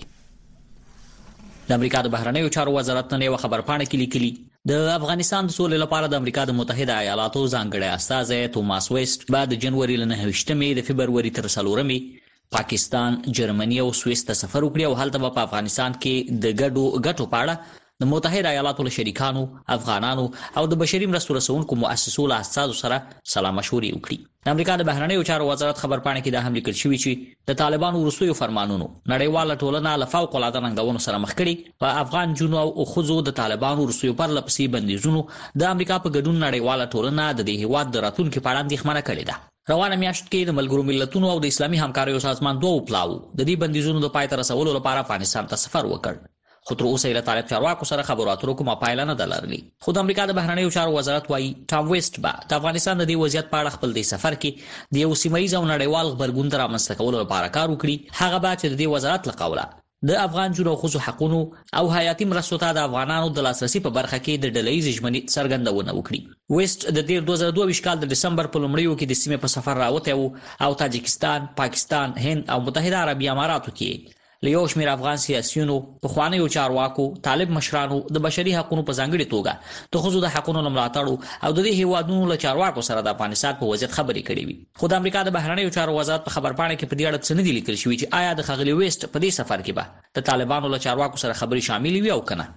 د امریکا د بهرنیو چارو وزارت نن یو خبرپاڼه کې لیکلي د افغانستان د سولې لپاره د امریکا د متحده ایالاتو ځانګړي استازی توماس ویسټ بعد د جنوري له نهه د فبروري تر څلورمې پاکستان، جرمني او سویس ته سفر وکړي او هلته په افغانستان کې د ګډو ګټو په اړه د متحده ایالاتو له شریکانو، افغانانو او د بشري مرستو رسونکو مؤسسو له استازو سره سلا مشورې وکړي. د امریکا د بهرنیو چارو وزارت خبرپاڼه کې دا هم لیکل شوی چې د طالبانو وروستیو فرمانونو نړیواله ټولنه له فوق العاده ننګونو سره مخ کړي. په افغان جنو او خزو د طالبانو وروستیو پر لپسې بندیزونو د امریکا په ګډون نړیواله ټولنه د دې هیواد د راتلونکو په اړه اندېښمنه کړې ده. روانه میاشت کې د ملګرو ملتونو او د اسلامي همکاریو سازمان دوه پلاو د دې بندیزونو د پای ته رسولو لپاره افغانستان ته سفر وکړ. خو تر اوسه له طالب چارواکو سره خبرو اترو کومه پایله نه ده لرلې. خو د امریکا د بهرنیو چارو وزارت وايي ټام ویسټ به د افغانستان د دې وضعیت په اړه خپل د سفر کې د یو سیمایي او نړیوال خبرګون تر رامنځته کولو لپاره کار وکړي. هغه به چې د دې وزارت له قوله د افغان جنو خصوصي حقوقو او حیاتي مرستو ته د افغانانو د لاسرسي په برخه کې د ډلهییز ژمنې څرګندونه وکړي. ویسټ د دوه زره دوه کال د دسمبر په لومړیو کې د سیمې په سفر راوته او تاجکستان، پاکستان، هند او متحده عربي اماراتو کې له یو شمېر افغان سیاسيونو، پخوانیو چارواکو، طالب مشرانو د بشري حقوقو په ځانګړي توګه د خصوصي د حقوقو ملاتړ او د دې هیوادونو له چارواکو سره د افغانستان په وضعیت خبرې کړې وي. خو د امریکا د بهرنیو چارو وزارت په خبرپاڼه کې په دې اړه څه نه دي لیکل شوي چې آیا د ښاغلي ویسټ په دې سفر کې به د طالبانو له چارواکو سره خبرې شامل وي او کنه.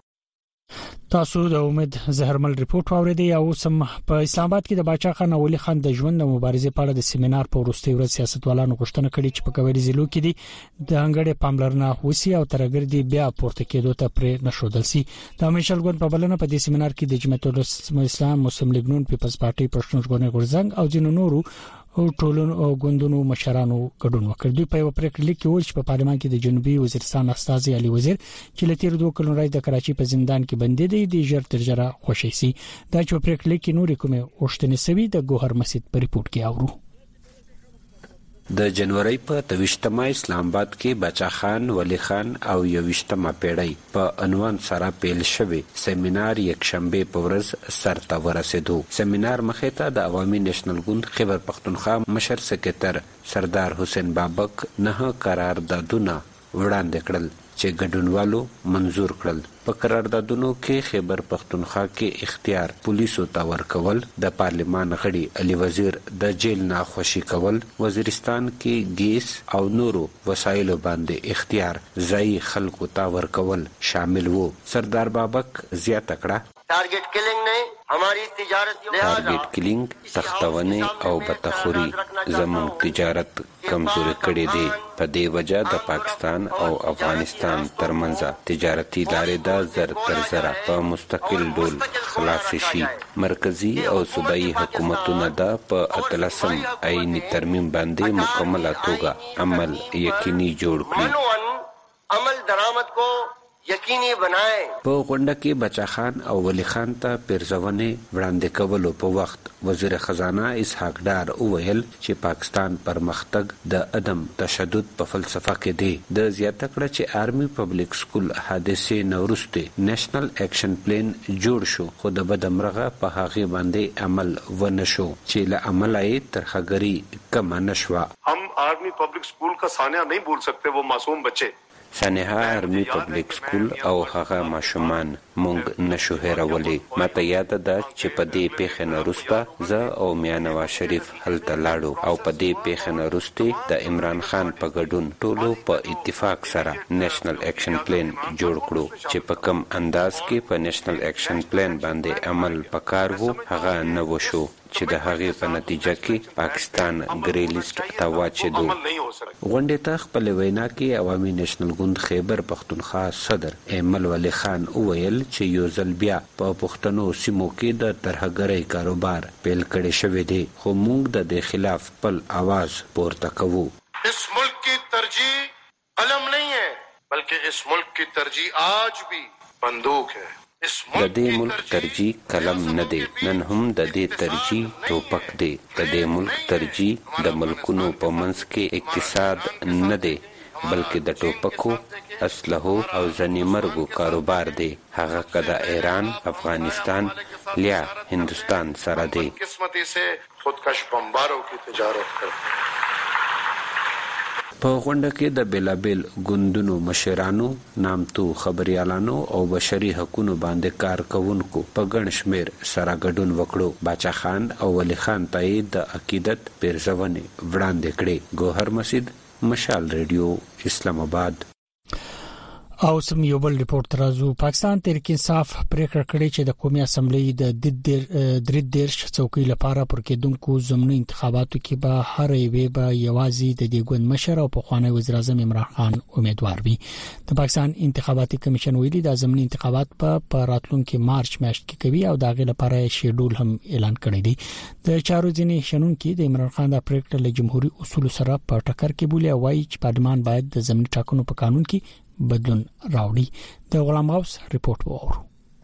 تاسو د امید زهرمل ریپورت واوریدئ. او سم په اسلام آباد کې د باچا خان ولی خان د ژوند د مبارزې په اړه د سیمینار په وروستي ورځ سیاستوالانو غوښتنه کړې چې په کوي ضلعو کې دي د انګړې پاملرنه وسی او ترګردي بیا پورته کېدو ته پرې نشودل سي. د مشل ګوند په بلنه په دې سیمینار کې د جمعیت الاسلام مسلم لیگ نون پیپلز پارټي پښتون ژغورنې غورځنګ او ځینو نورو او ټولنو او ګوندونو مشرانو ګډون وکړ. دوی په یو پریکړه لیک کې ویل چې په پارلمان کې د جنوبي وزیرستان استازي علي وزیر چې لتیر دوه کلونو راځي د کراچي په زندان کې بندي دي د ژر تر ژره خوشي سي. دا چې په پریکړه لیک کې نورې کومه اوښتنې سوي د ګوهر مسجد په ریپورت کې اورو. د جنوري په تویشتمه اسلام آباد کې باچا خان ولی خان او یوشتمه پیړۍ په عنوان سره پیل شوی سیمینار یک شنبه په ورځ سرته ورسېدو. سیمینار مخې ته د عوامي نېشنل ګوند خیبر پښتونخوا مشر سکرټر سردار حسین بابک نه قراردادونه وړاندې کړل چې ګډونوالو منزور کړل. په قراردادونو کې خیبر پښتونخوا کې اختیار پولیسو ته ورکول، د پارلمان غړي علي وزیر د جیل نه خوشي کول، وزیرستان کې گیس او نورو وسایلو باندې اختیار ځای خلکو ته ورکول شامل وو. سردار بابک زیاته کړه टारगेट किलिंग ने हमारी तिजारत टारगेट किलिंग तख्तावने او بتخوري زموږ تجارت کمزوري کړي دي. په دې وجه د پاکستان او افغانستان ترمنځ تجارتي لارې د زر تر زره په مستقل ډول خلاص شي. مرکزی او صوبایي حکومتونه د په اتلسم آئینی ترمیم باندې مکمله توګه عمل یقیني جوړ کړي. عمل درآمد کو यकीनी बनाएं. په غونډه کې بچا خان او ولی خان ته پیرزونې وړاندې کولو په وخت وزیر خزانه اسحاق ډار وویل چې پاکستان پرمختګ د عدم تشدد په فلسفه کې دی. د زیاته کړه چې آرمي پبلک سکول حادثې نورسته نېشنل اکشن پلان جوړ شو خو د بدمرغه په هغه باندې عمل ونه شو چې له عمله یې ترخګری کم نشوا. हम आर्मी पब्लिक स्कूल का सानिया नहीं भूल सकते. वो मासूम बच्चे سانحه آرمي پبلک سکول او هغه ماشومان مونږ نشو هیرولی. ماته یاد ده چې په دې پیښې نه وروسته زه او میا نواز شریف هلته لاړو او په دې پیښې نه وروسته د عمران خان په ګډون ټولو په اتفاق سره نېشنل اکشن پلان جوړ کړو چې په کم انداز کې په نېشنل اکشن پلان باندې عمل پکار وو هغه نه وشو چې د هغې په نتیجه کې پاکستان ګری لیست ته واچېدو. غونډې ته خپل وینا کې عوامي نېشنل ګوند خیبر پختونخوا صدر ایمل ولی خان وویل چې یو ځل بیا په پښتنو سیمو کې د ترهګرۍ کاروبار پیل کړی شوی دی خو موږ د دې خلاف خپل आवाज پورته کوو. इस मुल्क की तरजीह कलम नहीं है बल्कि इस मुल्क की तरजीह आज भी बंदूक है. د دې ملک ترجیح قلم نه دی نن هم د دې ترجیح ټوپک دی. د دې ملک ترجیح د ملکونو په منځ کې اقتصاد نه دی بلکې د ټوپکو اسلحو او ځنې مرګو کاروبار دی هغه که د ایران افغانستان یا هندوستان سره دی. قسمتی سے خودکش بمباروں کی تجارت کرتے ہیں. په غونډه کې د بیلابیل ګوندونو مشرانو نامتو خبريالانو او بشري حقوقو باندې کار کوونکو په ګڼ شمېر سره ګډون وکړو. باچا خان او ولی خان ته د عقیدت پیرزونې وړاندې کړې. ګوهر مسجد مشال ریډیو اسلام آباد. او سم یو بل ریپورت راځو. پاکستان تحریک انصاف پریکړه کړې چې د قومي اسمبلی د درې دیرش څوکۍ لپاره پر کېدونکو ضمني انتخاباتو کې به هر یوه به یوازې د دې ګوند مشر او پخوانی وزیر اعظم عمران خان امیدوار وي. د پاکستان انتخاباتي کمیشن ویلي د ضمني انتخابات په راتلونکي مارچ میاشت کې کوي او دغه لپاره شیډول هم اعلان کړی دی. د چارو ځینې شنونکو د عمران خان د پریکړې له جمهوریت اصول سره په ټکر کې بولی او وايي چې پارلمان باید د ضمني ټاکنو په قانون کې بدلون راوړي. د غلام غوث ریپورت وورو.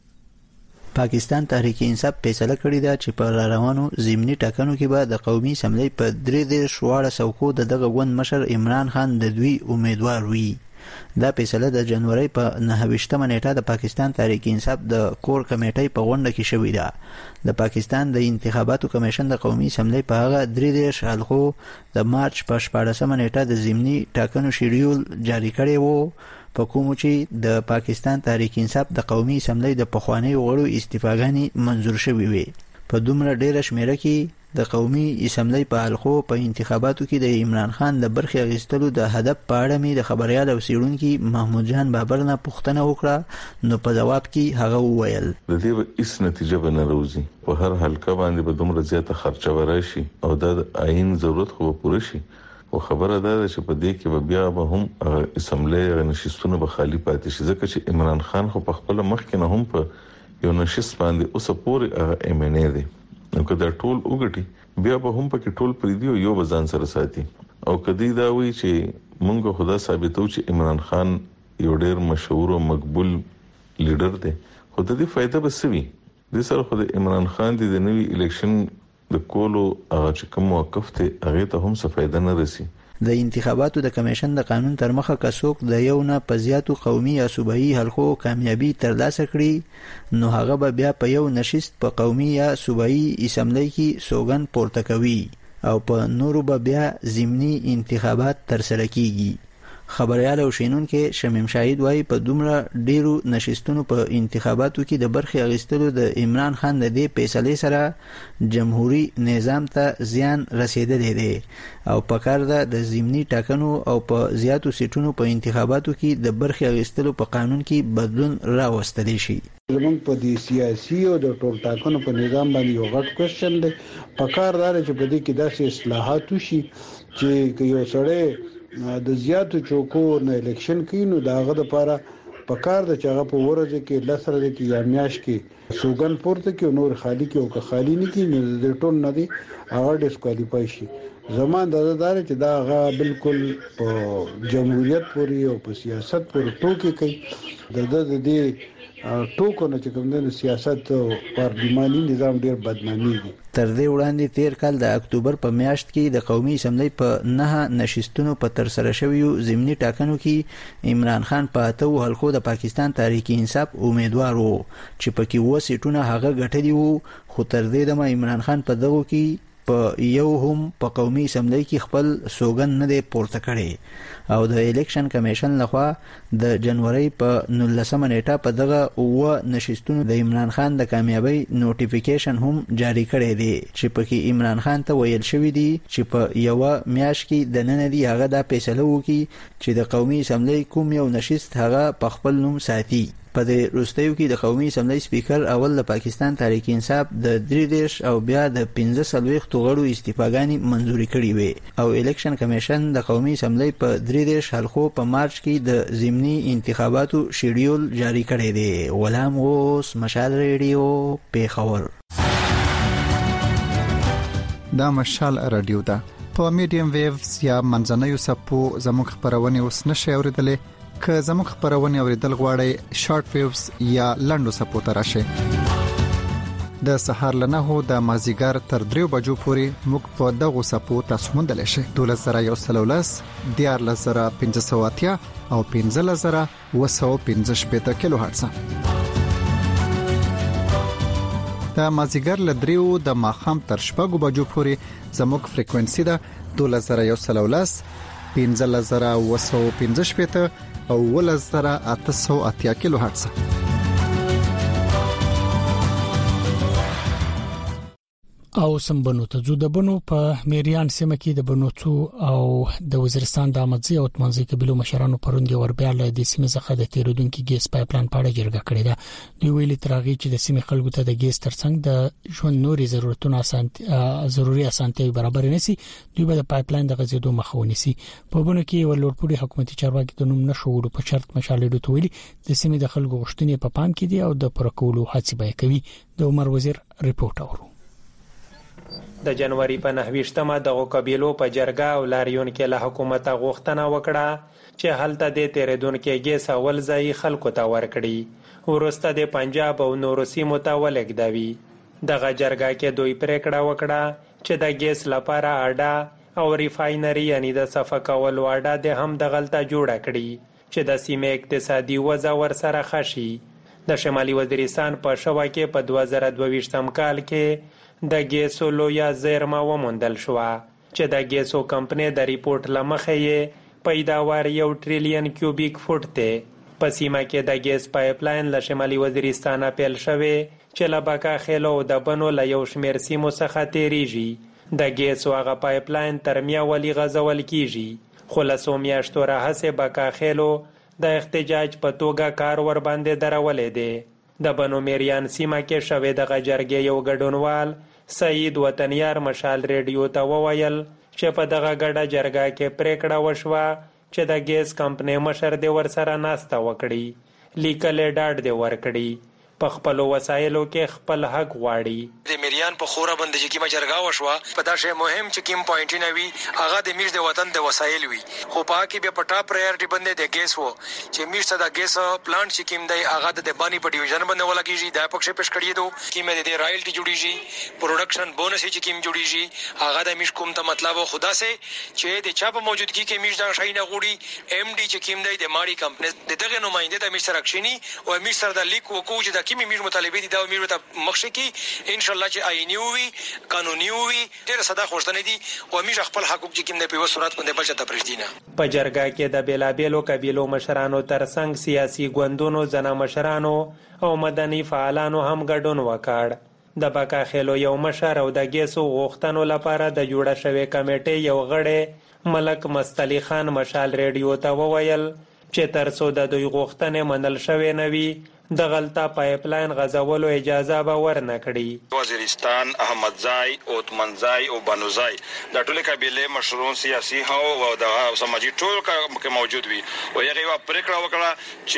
پاکستان تحریک انصاف فیصله کړې ده چې په روانو ضمني ټاکنو کې به د قومي اسمبلی په درې دیرش واړه څوکو د دغه ګوند مشر عمران خان د دوی امیدوار وي. دا فیصله د جنوري په نهه ویشتمه نیټه د پاکستان تحریک انصاف د کور کمیټې په غونډه کې شوې ده. د پاکستان د انتخاباتو کمیشن د قومي اسمبلی په هغه درې دیرش حلقو د مارچ په شپاړسمه نیټه د ضمني ټاکنو شیډول جاری کړی وو په کوم چې د پاکستان تحریک انصاف د قومي اسمبلی د پخوانی غړو استعفاګانی منزور شوی وي. په دومره ډیره شمیره کې د قومي اسمبلی په حلقو په انتخاباتو کې د عمران خان د برخې اخیستلو د هدف په اړه مې د خبريال او سیړونکو محمود جان بابر نه پوښتنه وکړه نو په جواب کې هغه وویل د دې به هیڅ نتیجه به نه راوځي. په هر حلقه باندې به دومره زیاته خرچه ورشي او د عین ضرورت خو پوره شي. او خبره ده چې په دې کې به بیا به هم اسمبلی نشستونه به خالی پاتې شي ځکه چې عمران خان خو په خپل مخ کې نه هم په یو نشست باندې اوس پورې ام ان ا دی نو که دا ټول وګټي بیا به هم پکې ټول پریدي او یو بزان سره ساتي. او کدی دا وی چې مونږ خدا ثابتو چې عمران خان یو ډیر مشهور او مقبول لیډر دی خو د دې فائدہ به سوي د سره خو د عمران خان د نوي الیکشن د کولو هغه چې کوم موقف ته هغه ته هم څه فائدہ نه رسي. د انتخاباتو د کمیشن د قانون تر مخه کڅوک د یو نه پزیاتو قومي یا صوبایي حلقو کامیابی ترلاسه کړي نو هغه به بیا په یو نشست په قومي یا صوبایي اسمبلی کې سوګن پورته کوي او په نورو به بیا ضمني انتخابات ترسره کیږي. خبريال او شینونکو شمیم شاهد وايي په دومره ډیرو نشستونو په انتخاباتو کې د برخې اخیستلو د عمران خان د دې فیصلې سره جمهوریت نظام ته زیان رسیدلی دی او په کار ده د ضمني ټاکنو او په زیاتو سیټونو په انتخاباتو کې د برخې اخیستلو په قانون کې بدلون راوستلی شي. زمونږ په دې سیاسي او د ټول ټاکنو په نظام باندې یو غټ کوېشن دی. په کار ده چې په دې کې داسې اصلاحات وشي چې یو سړی د زیاتو چوکو نه الیکشن کوي نو داغه د لپاره په کار د چاغه په ورځ کې لسره کې یا میاش کې سوګن پورته کې نور خالی کې او که خالی نه کې نو د ټول نه دی هغه ډیسکوالیفای شي. زمان د دار چې دا غا بالکل په جمهوریت پورې او په سیاست پورې ټوکی کوي د د دې ټوکو نه چې کوم د سیاست او پارلماني نظام ډیر بدنامي دي. تر دې وړاندې تیر کال د اکتوبر په میاشت کې د قومي اسمبلی په نه نشستونو په تر سره شویو ضمني ټاکنو کې عمران خان په اتو حلقو د پاکستان تحریک انصاف امیدوار وو چې پکې و سیټونه هغه ګټلي وو، خو تر دې دمه عمران خان په دغه کې په یو هم په قومي اسمبلی کې خپل سوګن نه دی پورته کړی او د الیکشن کمیشن لخوا د جنوري په نولسمه نیټه په دغه و نشستونو د عمران خان د کامیابی نوټیفیکیشن هم جاری کړی دی چې پکې عمران خان ته ویل شوی دی چې په یو میاشت کې د نن دی هغه د فیصله وکړي چې د قومي اسمبلی کوم یو نشست هغه په خپل نوم ساتي. په دې وروستیو کې د قومي اسمبلی سپیکر اول د پاکستان تحریک انصاف د درې دیش او بیا د پنځه څلوېښتو غړو استعفاګانې منځوري کړې وې او الیکشن کمیشن د قومي اسمبلی په درې دیش حلقو په مارچ کې د ضمني انتخاباتو شیډیول جاری کړی دی. غلام غوث، مشال ریډیو، پیښور. دا مشال رادیو ده په میډیم ویوز یا منځنوي سپو زموږ خبرونه اوس نشي اوریدلې. که زموږ خبرونه اوریدل غواړئ شارټ ویوز یا لنډو سپو ته راشئ. د سهار لنه هو د مازیګر تر دریو بجو پورې موږ په دغه سپو تاسو موندلی شئ. دولس زره یو سل ولس، دیارلس زره پنځه سوه اتیا او پنځلس زره اوه سوه پنځه شپېته کیلو هرټز. د مازیګر له دریو د ماښام تر شپږو بجو پورې زموږ فریکوئنسي ده دولس زره یو سل ولس، پنځلس زره اوه سوه پنځه شپېته او ولس زره اته سوه اتیا کیلو هرټز. او سمبنو ته ځو د بنو په میریان سیمه کې د بنوڅو او د وزیرستان د امځي او تمنځي قبيلو مشرانو پروندي وربياله د سیمه څخه د تیرودونکو ګیس پایپلاین پاړه جرګه کړې ده. دوی ویلي ترغي چې د سیمه خلکو ته د ګیس ترڅنګ د ژوند نوري ضرورتونو اسانتي ضروري اسانتي برابر نشي. دوی به د پایپلاین د غزیدو مخاوني سي. په بنو کې ولورپوري حکومتي چارواکي د نوم نشوړو په شرط مشالې دوت ویلي د سیمه د خلکو غوښتنې په پام کې دي او د پرکولو هڅه به کوي. د عمر وزیر ریپورت اورو. د جنوري په نهویشتمه دغه قبيلو په جرګه او لاریون کې له حکومت غوښتنه وکړه چې هلته د تیرېدونکو ګیس اول ځای خلکو ته ورکړي، ورسته د پنجاب او نورو سیمو ته ولګدوي. دغه جرګه کې دوی پریکړه وکړه چې د ګیس لپاره اډه او ریفاینري یعنی د صفه کولو اډه د هم دغلته جوړه کړي چې د سیمې اقتصادي وضع ورسره خشي. د شمالي وزیرستان په شوا کې په دوه زره دوه ویشتم کال کې د ګیسو لویا زیرمه وموندل شو چې د ګیسو کمپنۍ د ریپورت لمخې یې پیداوار یو ټریلیون کیوبیک فوټ ته. په سیمه کې د ګیس پایپلاین له شمالي وزیرستان پیل شوی چې له بکا خیلو د بنو له یو شمیر سیمو څخه تیریږي. د ګیسو هغه پایپلاین تر میاولي غزول کیږي، خو له څو میاشتو راهیسې بکا خیلو د احتجاج په توګه کار ور باندې درولې دی. د بنو میریان سیمه کې شوې د غجرګې یو ګډونوال سعید وطنیار مشال ریډیو ته وویل چې په دغه ګډه جرګه کې پریکړه وشوه چې د ګیس کمپنۍ مشر دی ورسره ناسته وکړي، لیکلې ډاډ دی ورکړي، په خپل وسایلو کې خپل حق غواړي. د میریان په خوره باندې چې کیمه جرګه وشوه په دا شی مهم چې کیم پوینټونه وي هغه د میش د وطن د وسایل وي، خو په کې به پټا پرایورټي باندې د ګیس وو چې میش ته د ګیس پلانټ چې کیم دی هغه د بانی په ډیویژن باندې ولګیږي. دا پکښه پېښ کړی دو کیمه د رایلټي جوړیږي، پروډکشن بونس چې کیم جوړیږي هغه د میش کوم ته مطلب خدا سه چې د چا په موجودګي کې میش دا شای نه غوړي. ام ډي چې کیم دی د ماړي کمپنۍ دغه نمائنده د میش رکشنی او میش سره د لیک وکړو چې د کیمه میش مطالبه دي دا میرو ته مخشه کی ان شاء الله چې آئینی وي قانوني وي ډېر صدا خوشدنه دي او میش خپل حقوق چې کوم د په صورت باندې بل څه تپریدینه. په جرګه کې د بیلابیلو قبیلو مشرانو ترڅنګ سیاسي ګوندونو، زنا مشرانو او مدني فعالانو هم ګډون وکړ. د بکا خیلو یو مشر او د ګیسو غوښتنو لپاره د جوړه شوې کمیټې یو غړی ملک مستعلی خان مشال ریډیو ته وویل چې ترڅو د دوی غوښتنې منل شوې نه وي د غلطه پایپلاین غزولو اجازه به ورنه کړي. وزیرستان، احمدزای، اوتمنزای او بنوزای د ټولو قبیلې مشرون سیاسي او د سماجی ټول کې موجود وي او هغه یو پریکړه وکړه چې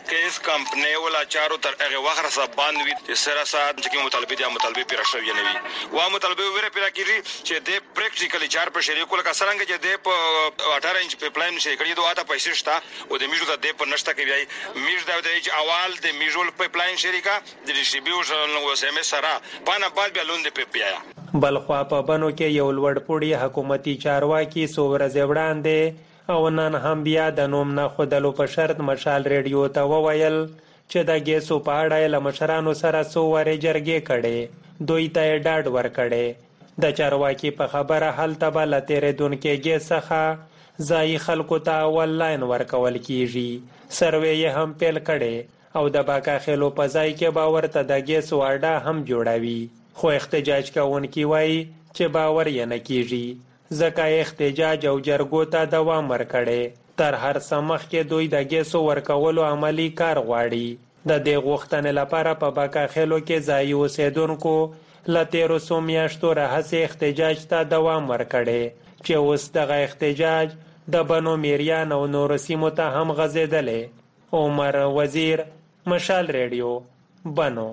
کیس کمپنی ولا چارو تر هغه وخت سره باندې وي چې سره سات چې مطالبه دي مطالبه پیرا شوی نه وي وا مطالبه وره پیرا کیږي چې د پریکټیکلی چار په شریکو لکه څنګه چې د په اټھارہ انچ په پلاین شي کړي دوه اته پیسې شته او د میژو د په نشته کوي میژ دا د اول د میژول په پلاین شریکا د ډیسټریبیوشن او اس ام اس سره پانه بعد به لوند په پیایا بلخوا په بنو کې یو لوړپوړی حکومتي چارواکي سوورځ وړاندې او نن هم بیا د نوم نه خودلو په شرط مشال ریډیو ته وویل چې د ګیسو په اړه له مشرانو سره څو وارې جرګې کړې دوی ته ډاډ ورکړې د چارواکي په خبره هلته به له تېرېدونکې ګیس څخه ځایي خلکو ته اول لاین ورکول کیږي سروې یې هم پیل کړې او د باکا خیلو په ځای کې به ورته د ګیس واډه هم جوړوي خو احتجاج کوونکي وایي چې باور یې نه کیږي ځکه احتجاج او جرګو ته دوام ورکړي تر هر څه مخکې دوی د ګیسو ورکولو عملی کار غواړي د دې غوښتنې لپاره په باکا خیلو کې ځایي اوسېدونکو له تېرو څو میاشتو راهیسې احتجاج ته دوام ورکړی چې اوس دغه احتجاج د بنو میریان او نورو سیمو ته هم غځېدلی عمر وزیر مشال ریډیو بنو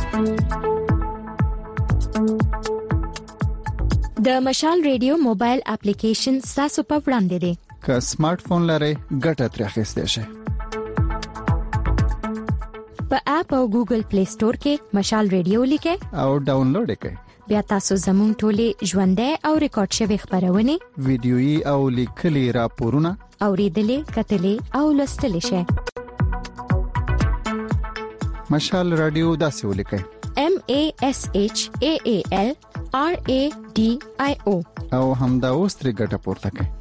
د مشال ریډیو موبایل اپلیکیشن تاسو په وړاندې دی که سمارټ فون لرئ ګټه ترې اخیستئ شئ په اپ او ګوګل پلی سٹور کې مشال ریډیو لیکئ او ډاونلوډ کړئ بیا تاسو زموږ ټولې ژوندۍ او ریکارډ شوی خبرونه ویډیويي او لیکلي راپورونه اوریدلې کتلې او لوستلې شئ مشال رادیو داسې ولیکئ M A S H A A L R A D I O او همدا اوس ترې ګټه پورته کړئ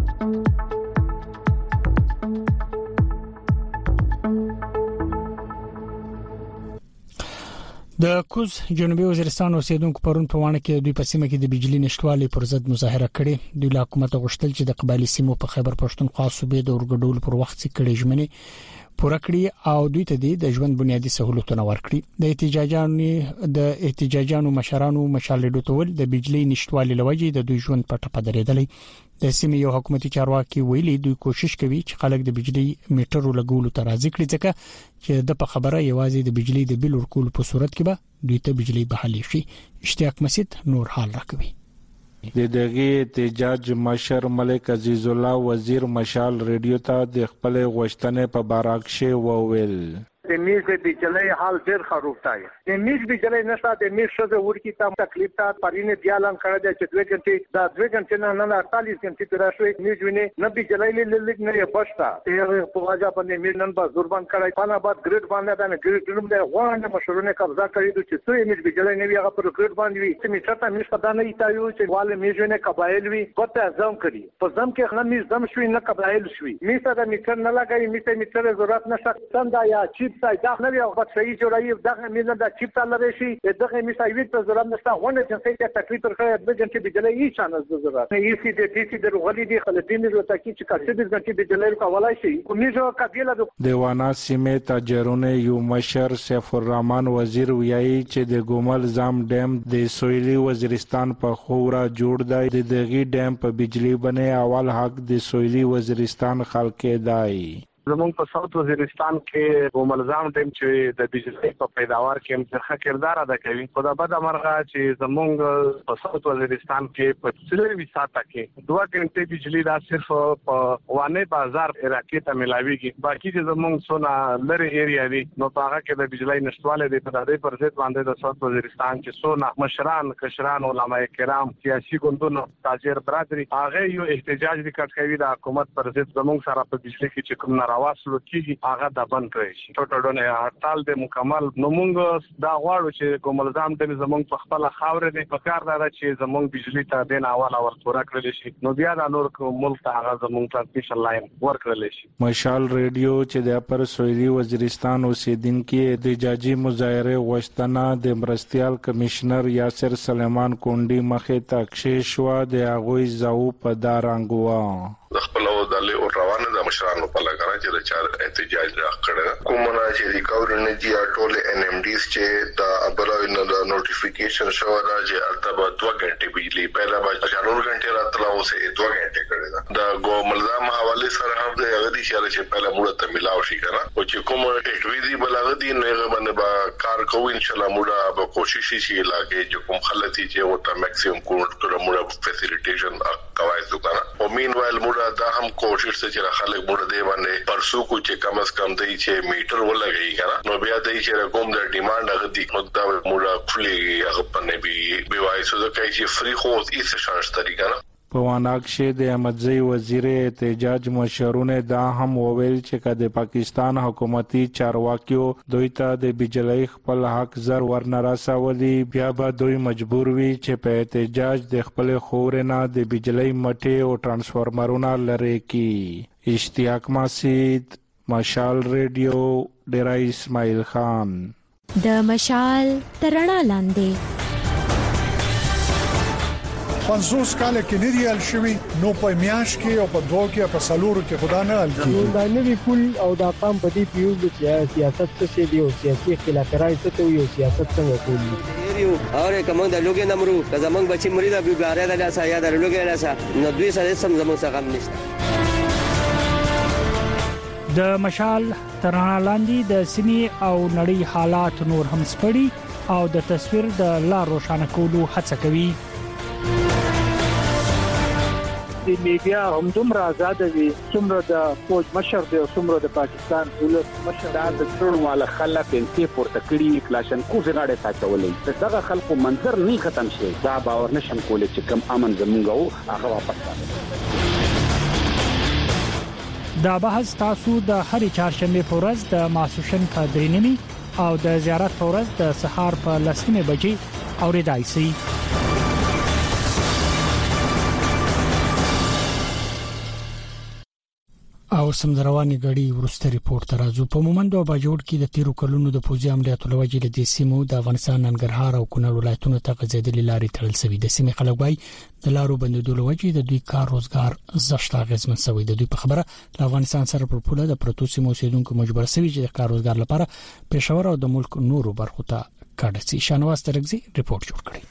د کوز جنوبي وزیرستان اوسیدونکو پرون په وانه کې دوی په سیمه کې د بجلی نشټوالي پر ضد مظاهره کړې دوی له حکومت غوښتل چې د قبایلی سیمو په خیبر پښتونخوا صوبې د ورګډول پر وخت کې کړي ژمنې پوره کړی او دوی ته د ژوند بنیادی سہولتونه ورکړي د احتجاجانو د احتجاجانو مشرانو مشال ډوتول د بجلی نشټوالي لوجې د دوی ژوند پټ پدریدلې د سیمې یو حکومتي چارواکي ویلي دوی کوشش کوي چې خلک د بجلی میټرو لګولو ته راضي کړي ځکه چې د په خبره یوازې د بجلی د بیل ورکول په صورت کې به دوی ته بجلی بحالي شي اشتیاق مسجد نور حال راکوي د دغه احتجاج مشر ملک عزیز الله وزیر مشال ریډیو ته د خپل غوښتنې په باره کې وویل د میز د بجلی حال ډیر خراب دی د میز بجلی نشته د میز شته ورکی ته تکلیف ته پرینه دی اعلان کړی دی چې دوه غنټې دا دوه غنټې نه نه اړتالیس غنټې تر شوي میز ونه نه بجلی لیک نه پښتا ته په واجب باندې میز نن با زوربان کړی پانا بعد ګریډ باندې دا ګریډ روم دی غواړي مشرونه قبضه کړی چې څو میز بجلی نه وی هغه پر ګریډ باندې وي چې میز ته میز پدا نه ایتایو چې والے میز ونه قبایل وی ګوته ځم کړی په ځم کې نه میز دم شوی نه قبایل شوی میز ته میټر نه لګای میز ته میټر ضرورت نشته څنګه یا چیپ ځای دا نه په صحیح جوړایي دغه میز د چیپ ته لري شي دغه میز ایوي ته ضرورت نشته ونه چې څه تکلیف ورکړي د جنټي بجلی هیڅ نه ضرورت نه یې سي د ټي سي د غلي دي خلدین له تاکي چې کارڅه د جنټي بجلی کولای شي کومېجو قبيله د دیوانا سیمه تاجرونه یو مشر سیف الرحمن وزیر ویایي چې د ګومل زام ډیم د سویلي وزیرستان په خورا جوړ دی د دغه ډیم په بجلی باندې اول حق د سویلي وزیرستان خلک دی زمونږ په ساوث وزیرستان کې ګوملزام ټیم چې د بجلی په پیداوار کې هم ښه کردار ادا کوي خو دا بد مرغه چې زمونږ په ساوث وزیرستان کې په څلوي ساعته کې دوه غنټې بجلی دا صرف په وانه بازار علاقې ته ملاويږي باقي چې زمونږ څونه لری ایریا دي نو هغه کې د بجلی نشټواله دي په دې پر ضد باندې د ساوث وزیرستان کې څونه مشران کشران علماء کرام سیاسي ګوندونو تاجر برادری هغه یو احتجاج وکړ کوي د حکومت پر ضد زمونږ سره په بجلی کې چې کوم واصلو کیږي هغه د بند کړی شي ټوټونه هړتال د مکمل نو موږ دا غواړو چې کوملزام د زمونږ په خپل خاور نه په کار دا چې زمونږ بجلی ته د اول اول پورا کړل شي نو بیا د نور ملک ته هغه زمونږ ترانسمیشن لاین ورکړل شي مشال ریډیو چې د پر سویلي وزیرستان اوسیدونکو احتجاجي مظاهره غوښتنه د مرستيال کمشنر یاسر سلیمان کونډي مخې ته کښې شو د هغوی زاو په دارنګوا د خپل ودلې او روانه د مشرانو په لګره چې د چار احتجاج راکړه کومه چې د کورنۍ یا ټول ان ام ډیز چې دا ابراوینه د نوټیفیکیشن شو دا چې البته دوه غنټې بجلی पहिला به څلور غنټې راتله اوسه دوه غنټې کړي دا د ګوملزام حواله سره هم د هغه دي چې पहिला موږ ته ملاو شي کنه او چې کوم اټویزي بلاغه دي نو هغه باندې با کار کوو ان شاء الله موږ به کوشش شي لاګي چې کوم خلک چې او ته میکسیمم کوړ موږ فیسیلیټیشن کوي ځکه او مین وایل موږ دا هم کوشش چې خلک موږ دی باندې پرسو کو چې کم از کم دی چې میټر ولګي کنه نو بیا دی چې کوم د ډیماند هغه دي نو دا موږ فلی هغه باندې به به وایي څه کوي چې فری خو هیڅ شانس طریقه نه په واناکشه د احمدزی وزیر احتجاج مشرونه دا هم وویل چې کله پاکستان حکومتي چارواکیو دوی ته د بجلی خپل حق زر ورنراسولي بیا به دوی مجبور وي چې په احتجاج د خپل خورنه د بجلی مټي او ترانسفارمرونه لري کی اشتیاق ماسید مشال ریډیو ډیرا اسماعیل خان د مشال ترنا لاندې پنځوس کال کې نریال شوی نو په میاش کې او په دوه کې په سالورو کې خدا نه حل کیږي دا نوی پول او دا قام په دې پیوز چې سیاست څه دی او سیاسي خلافکاري څه دی او سیاست څنګه کوي یو اور کوم د لوګي نمرو که زمنګ بچی مریدا بیګاره د لاسه یا د لوګي لاسه نو دوی سره سم زمنګ څخه غم نشته د مشال ترانه لاندې د سیمې او نړۍ حالات نور هم سپړي او د تصویر د لار روښانه کولو هڅه کوي د میډیا هم دومره آزاد دي څومره د فوج مشر دی او څومره د پاکستان ولس مشر د ټول والا خلک انتي پورته کړي کلاشن کوزه غاړه ساتولې دغه خلکو منظر نه ختم شي دا باور نشم کولای چې کم امن زمونږ هغه واپس دا بحث تاسو د هرې چهارشنبه په ورځ د ماسوشن کادرینمی او د زیارت په ورځ د سهار په لسمه بجې اوریدای شي او سمدرواني غړي ورسته ریپورت راځو په مومند او باجوړ کې د تیرو کلونو د پوځي عملیاتو لوجې د سیمو د افغانستان ننګرهار او کونړ ولایتونو ته غځېدلې لارې تړل شوې د سیمې خلک وايي د لارو بندیدو لوجې د دوی کار روزګار زښت اغیزمن شوی د دوی په خبره د افغانستان سره پر پوله د پروتو سیمو اوسیدونکو مجبور شوي چې د کار روزګار لپاره پېښور او د ملک نورو برخو ته کډه شي شانواز ترغزي ریپورت جوړ کړی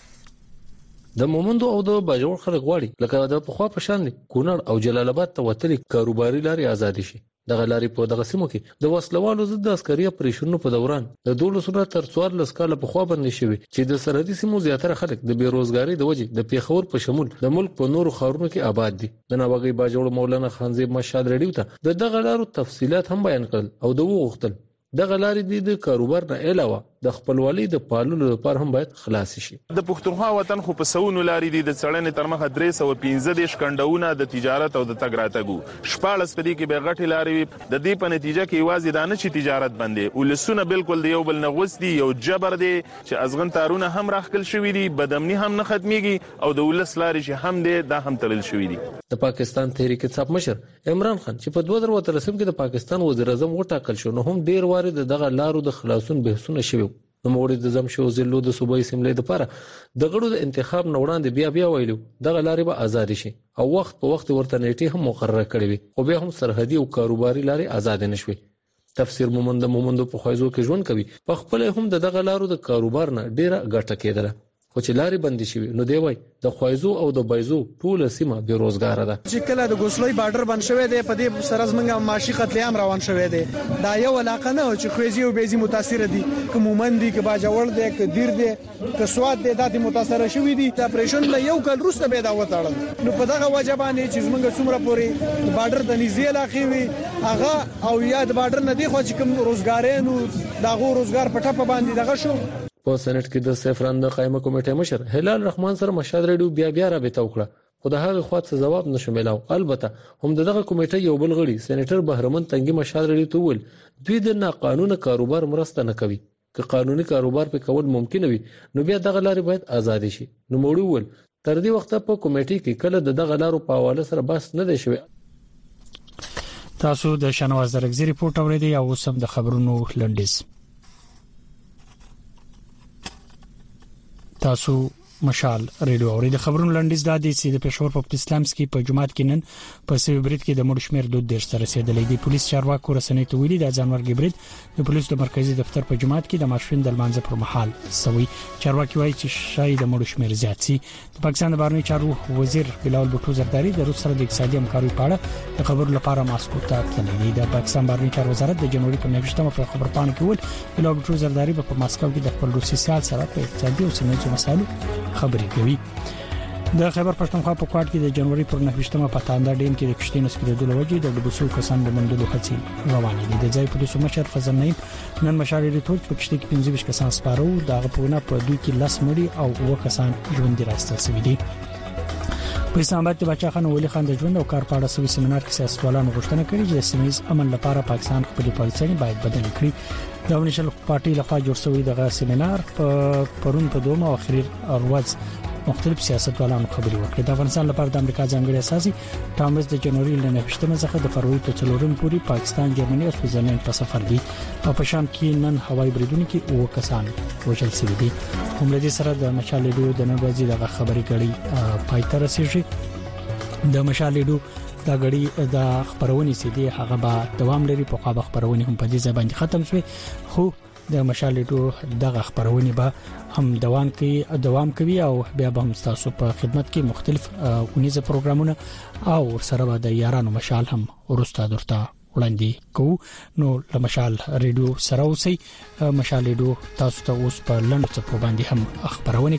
د مومندو او د باجوړ خلک غواړي لکه د پخوا په شان دي کونړ او جلال آباد ته وتلي کاروباري لارې آزاد شي دغه لارې په دغه سیمو کې د وسلوالو ضد عسکري اپریشنونو په دوران د دولسو تر څوارلس کاله په خوا باندې شوی چې د سرحدي سیمو زیاتره خلک د بیروزګاری د وجې د پیښور په شمول د ملک په نورو خاورونو کې آباد دي د ناوګي باجوړ مولانا خانزیب مشاد ریډیو ته د دغه لارو تفصيلات هم بیان کړل او د وغوښتل دغه لارې د کاروبار نه علاوه د خپلوالي د پاللو لپاره هم باید خلاص شي د پښتونخوا وطن خو په سونو لارې دي د څړنې تر مخه درې سوه پنځه دېرش کندهونه د تجارت او د تګ راتګو شپاړس په دې کې به غټې لارې د دې په نتیجه کې یوازې دا نه چې تجارت بندې ولسونه بالکل د یو بل نه غوڅ دي یو جبر دی چې ازغن تارونه هم راخکل شوي دي بدامني هم نه ختميږي او د ولس لارې چې هم دی دا هم تړل شوي دي د پاکستان تحریک انصاف مشر عمران خان چې په دوه زره اتلسم کې د پاکستان وزیر اعظم وټاکل شو نو هم ډیر واره دغه لارو د خلاصون بحثونه شوي نو موږ د زم شو زلو د صوبایي سیملې لپاره د غړو د انتخاب نه وړاندې بیا بیا ویلو دغه لارې به آزاد شي او وخت په وخت ورته نیټه هم مقرره کړې وي خو بیا هم سرحدي او کاروباري لارې آزاد نشوي تفسیر مومند مومند په خوایزو کې ژوند کوي په خپل هم دغه لارو د کاروبار نه ډیره ګټه کېدله خو چې لارې بندې شي نو دی وای د خوایزو او د بایزو ټول سیمه بے روزګار ده چې کله د ګوسلوي بارډر بند شوی دی په دې سره زمونږه معاشي قتل عام روان شوی دی دا یو علاقه نه چې خوځي او بيزي متاثر دي کوم مومندي کې باجوړ دی کې دیر دی کې سواد دی د متاثر شوی دي د اپریشن له یو کال وروسته به دا وټاړل نو په دغه وجبانه چې زمونږه څومره پوري د بارډر د نږدې علاقې وي هغه او یا د بارډر نه دی خو چې کوم روزګارانو دغه روزګار په ټاپه باندې دغه شو په سېنات کې د سیفران د قائمه کمیټې مشر هلال رحمان سره مشاد ریډیو بیا بیا رابطه وکړه خو د هغه خواته څه جواب نشو ملاو البته هم دغه کمیټې یو بل غړي سېنیټر بهرمن تنګي مشاد ریډیو ته ویل دوی د ناقانونه کاروبار مرسته نه کوي که قانوني کاروبار په کول ممکن وي نو بیا دغه لارې باید آزاد شي نو موږ ویل تر دې وخت په کمیټې کې کله د دغه لارو په حواله سره بحث نه دی شوی تاسو د شنواز درګزي ریپورت اوریدئ او سم د خبرونو لنډیز تاسو مشال ریډیو اوري د خبرونو لنډیز د دې چې د پېښور په اسلامسکي په جمعات کې نن په سوي برید کې د مړ شمیر دوه ډیر سره رسیدلې دي. پولیس چارواکو رسنۍ ته ویلي د ځانورګي برید د پولیس د مرکزی دفتر په جمعات کې د ماشوین د لمانځه پر مهال سوي. چارواکي وایي چې شاید د مړ شمیر زیات شي. د پاکستان د بهرنی چارو وزیر بلال بوټو زرداری د روس سره د اقتصادي همکارۍ په اړه د خبرو لپاره ماسکو ته تللی دی. د پاکستان بهرنی چارو وزارت د جنوري په میاشتمه په خبر پاڼه کې ویل بلال بوټو زرداری په ماسکو کې د خپل روسي سیال سره په اقتصادي او سیمه‌ییزو مسایلو خبرې کوي. د خیبر پښتونخوا په کوټ کې د جنوري پر نهه په تاندا ډیم کې د کشتینو سپیدلو وجې د ډبوسو کسان د مندلو هڅې روانې دي. د ځای په دوسو مشر فضل نعیم نن مشال ریټول په کشتۍ کې پنځه کسان سپارو د غپونه په دوی کې لاس مړي او اوه کسان ژوند راستل شوي دي. په اسلام آباد کې بچا خان ولی خان د ژوند او کار په اړه سوي سیمینار کې سیاستوالانو غوښتنه کړې چې د سیمه‌ییز امن لپاره پاکستان خپل پالیسۍ باید بدل کړي. د ونیشل پارټي لخوا جوړ شوی دغه سیمینار په پرون په دوه او اخري ورځ مختلف سیاستوالانو خبري وکړې. د افغانستان لپاره د امریکا ځانګړي اساسي ټامس د جنوري له نهشتمه څخه د فروری په څلورم پوري پاکستان، جرمني او سویټزرلند په سفر دي او په شام کې نن هوایي بریدونکو کې اوه کسان وژل شوي دي. هم لدی سره د مشالېډو د نن ورځې دغه خبري کړي پای ته رسیږي. د مشالېډو دا غړي د خبرونې سیدي هغه به دوام لري. په خو خبرونه هم په دې ځای باندې ختم شوه، خو د مشالېډو دغه خبرونه به هم دوام کوي دوام کوي او بیا به هم تاسو په خدمت کې مختلف اونیزه پروګرامونه او سره به د یارانو مشال هم ورسته درته وړاندې کوو. نو د مشال ریډیو سره اوسئ. مشال ریډیو تاسو ته اوس په لنډ څه په باندې هم خبرونه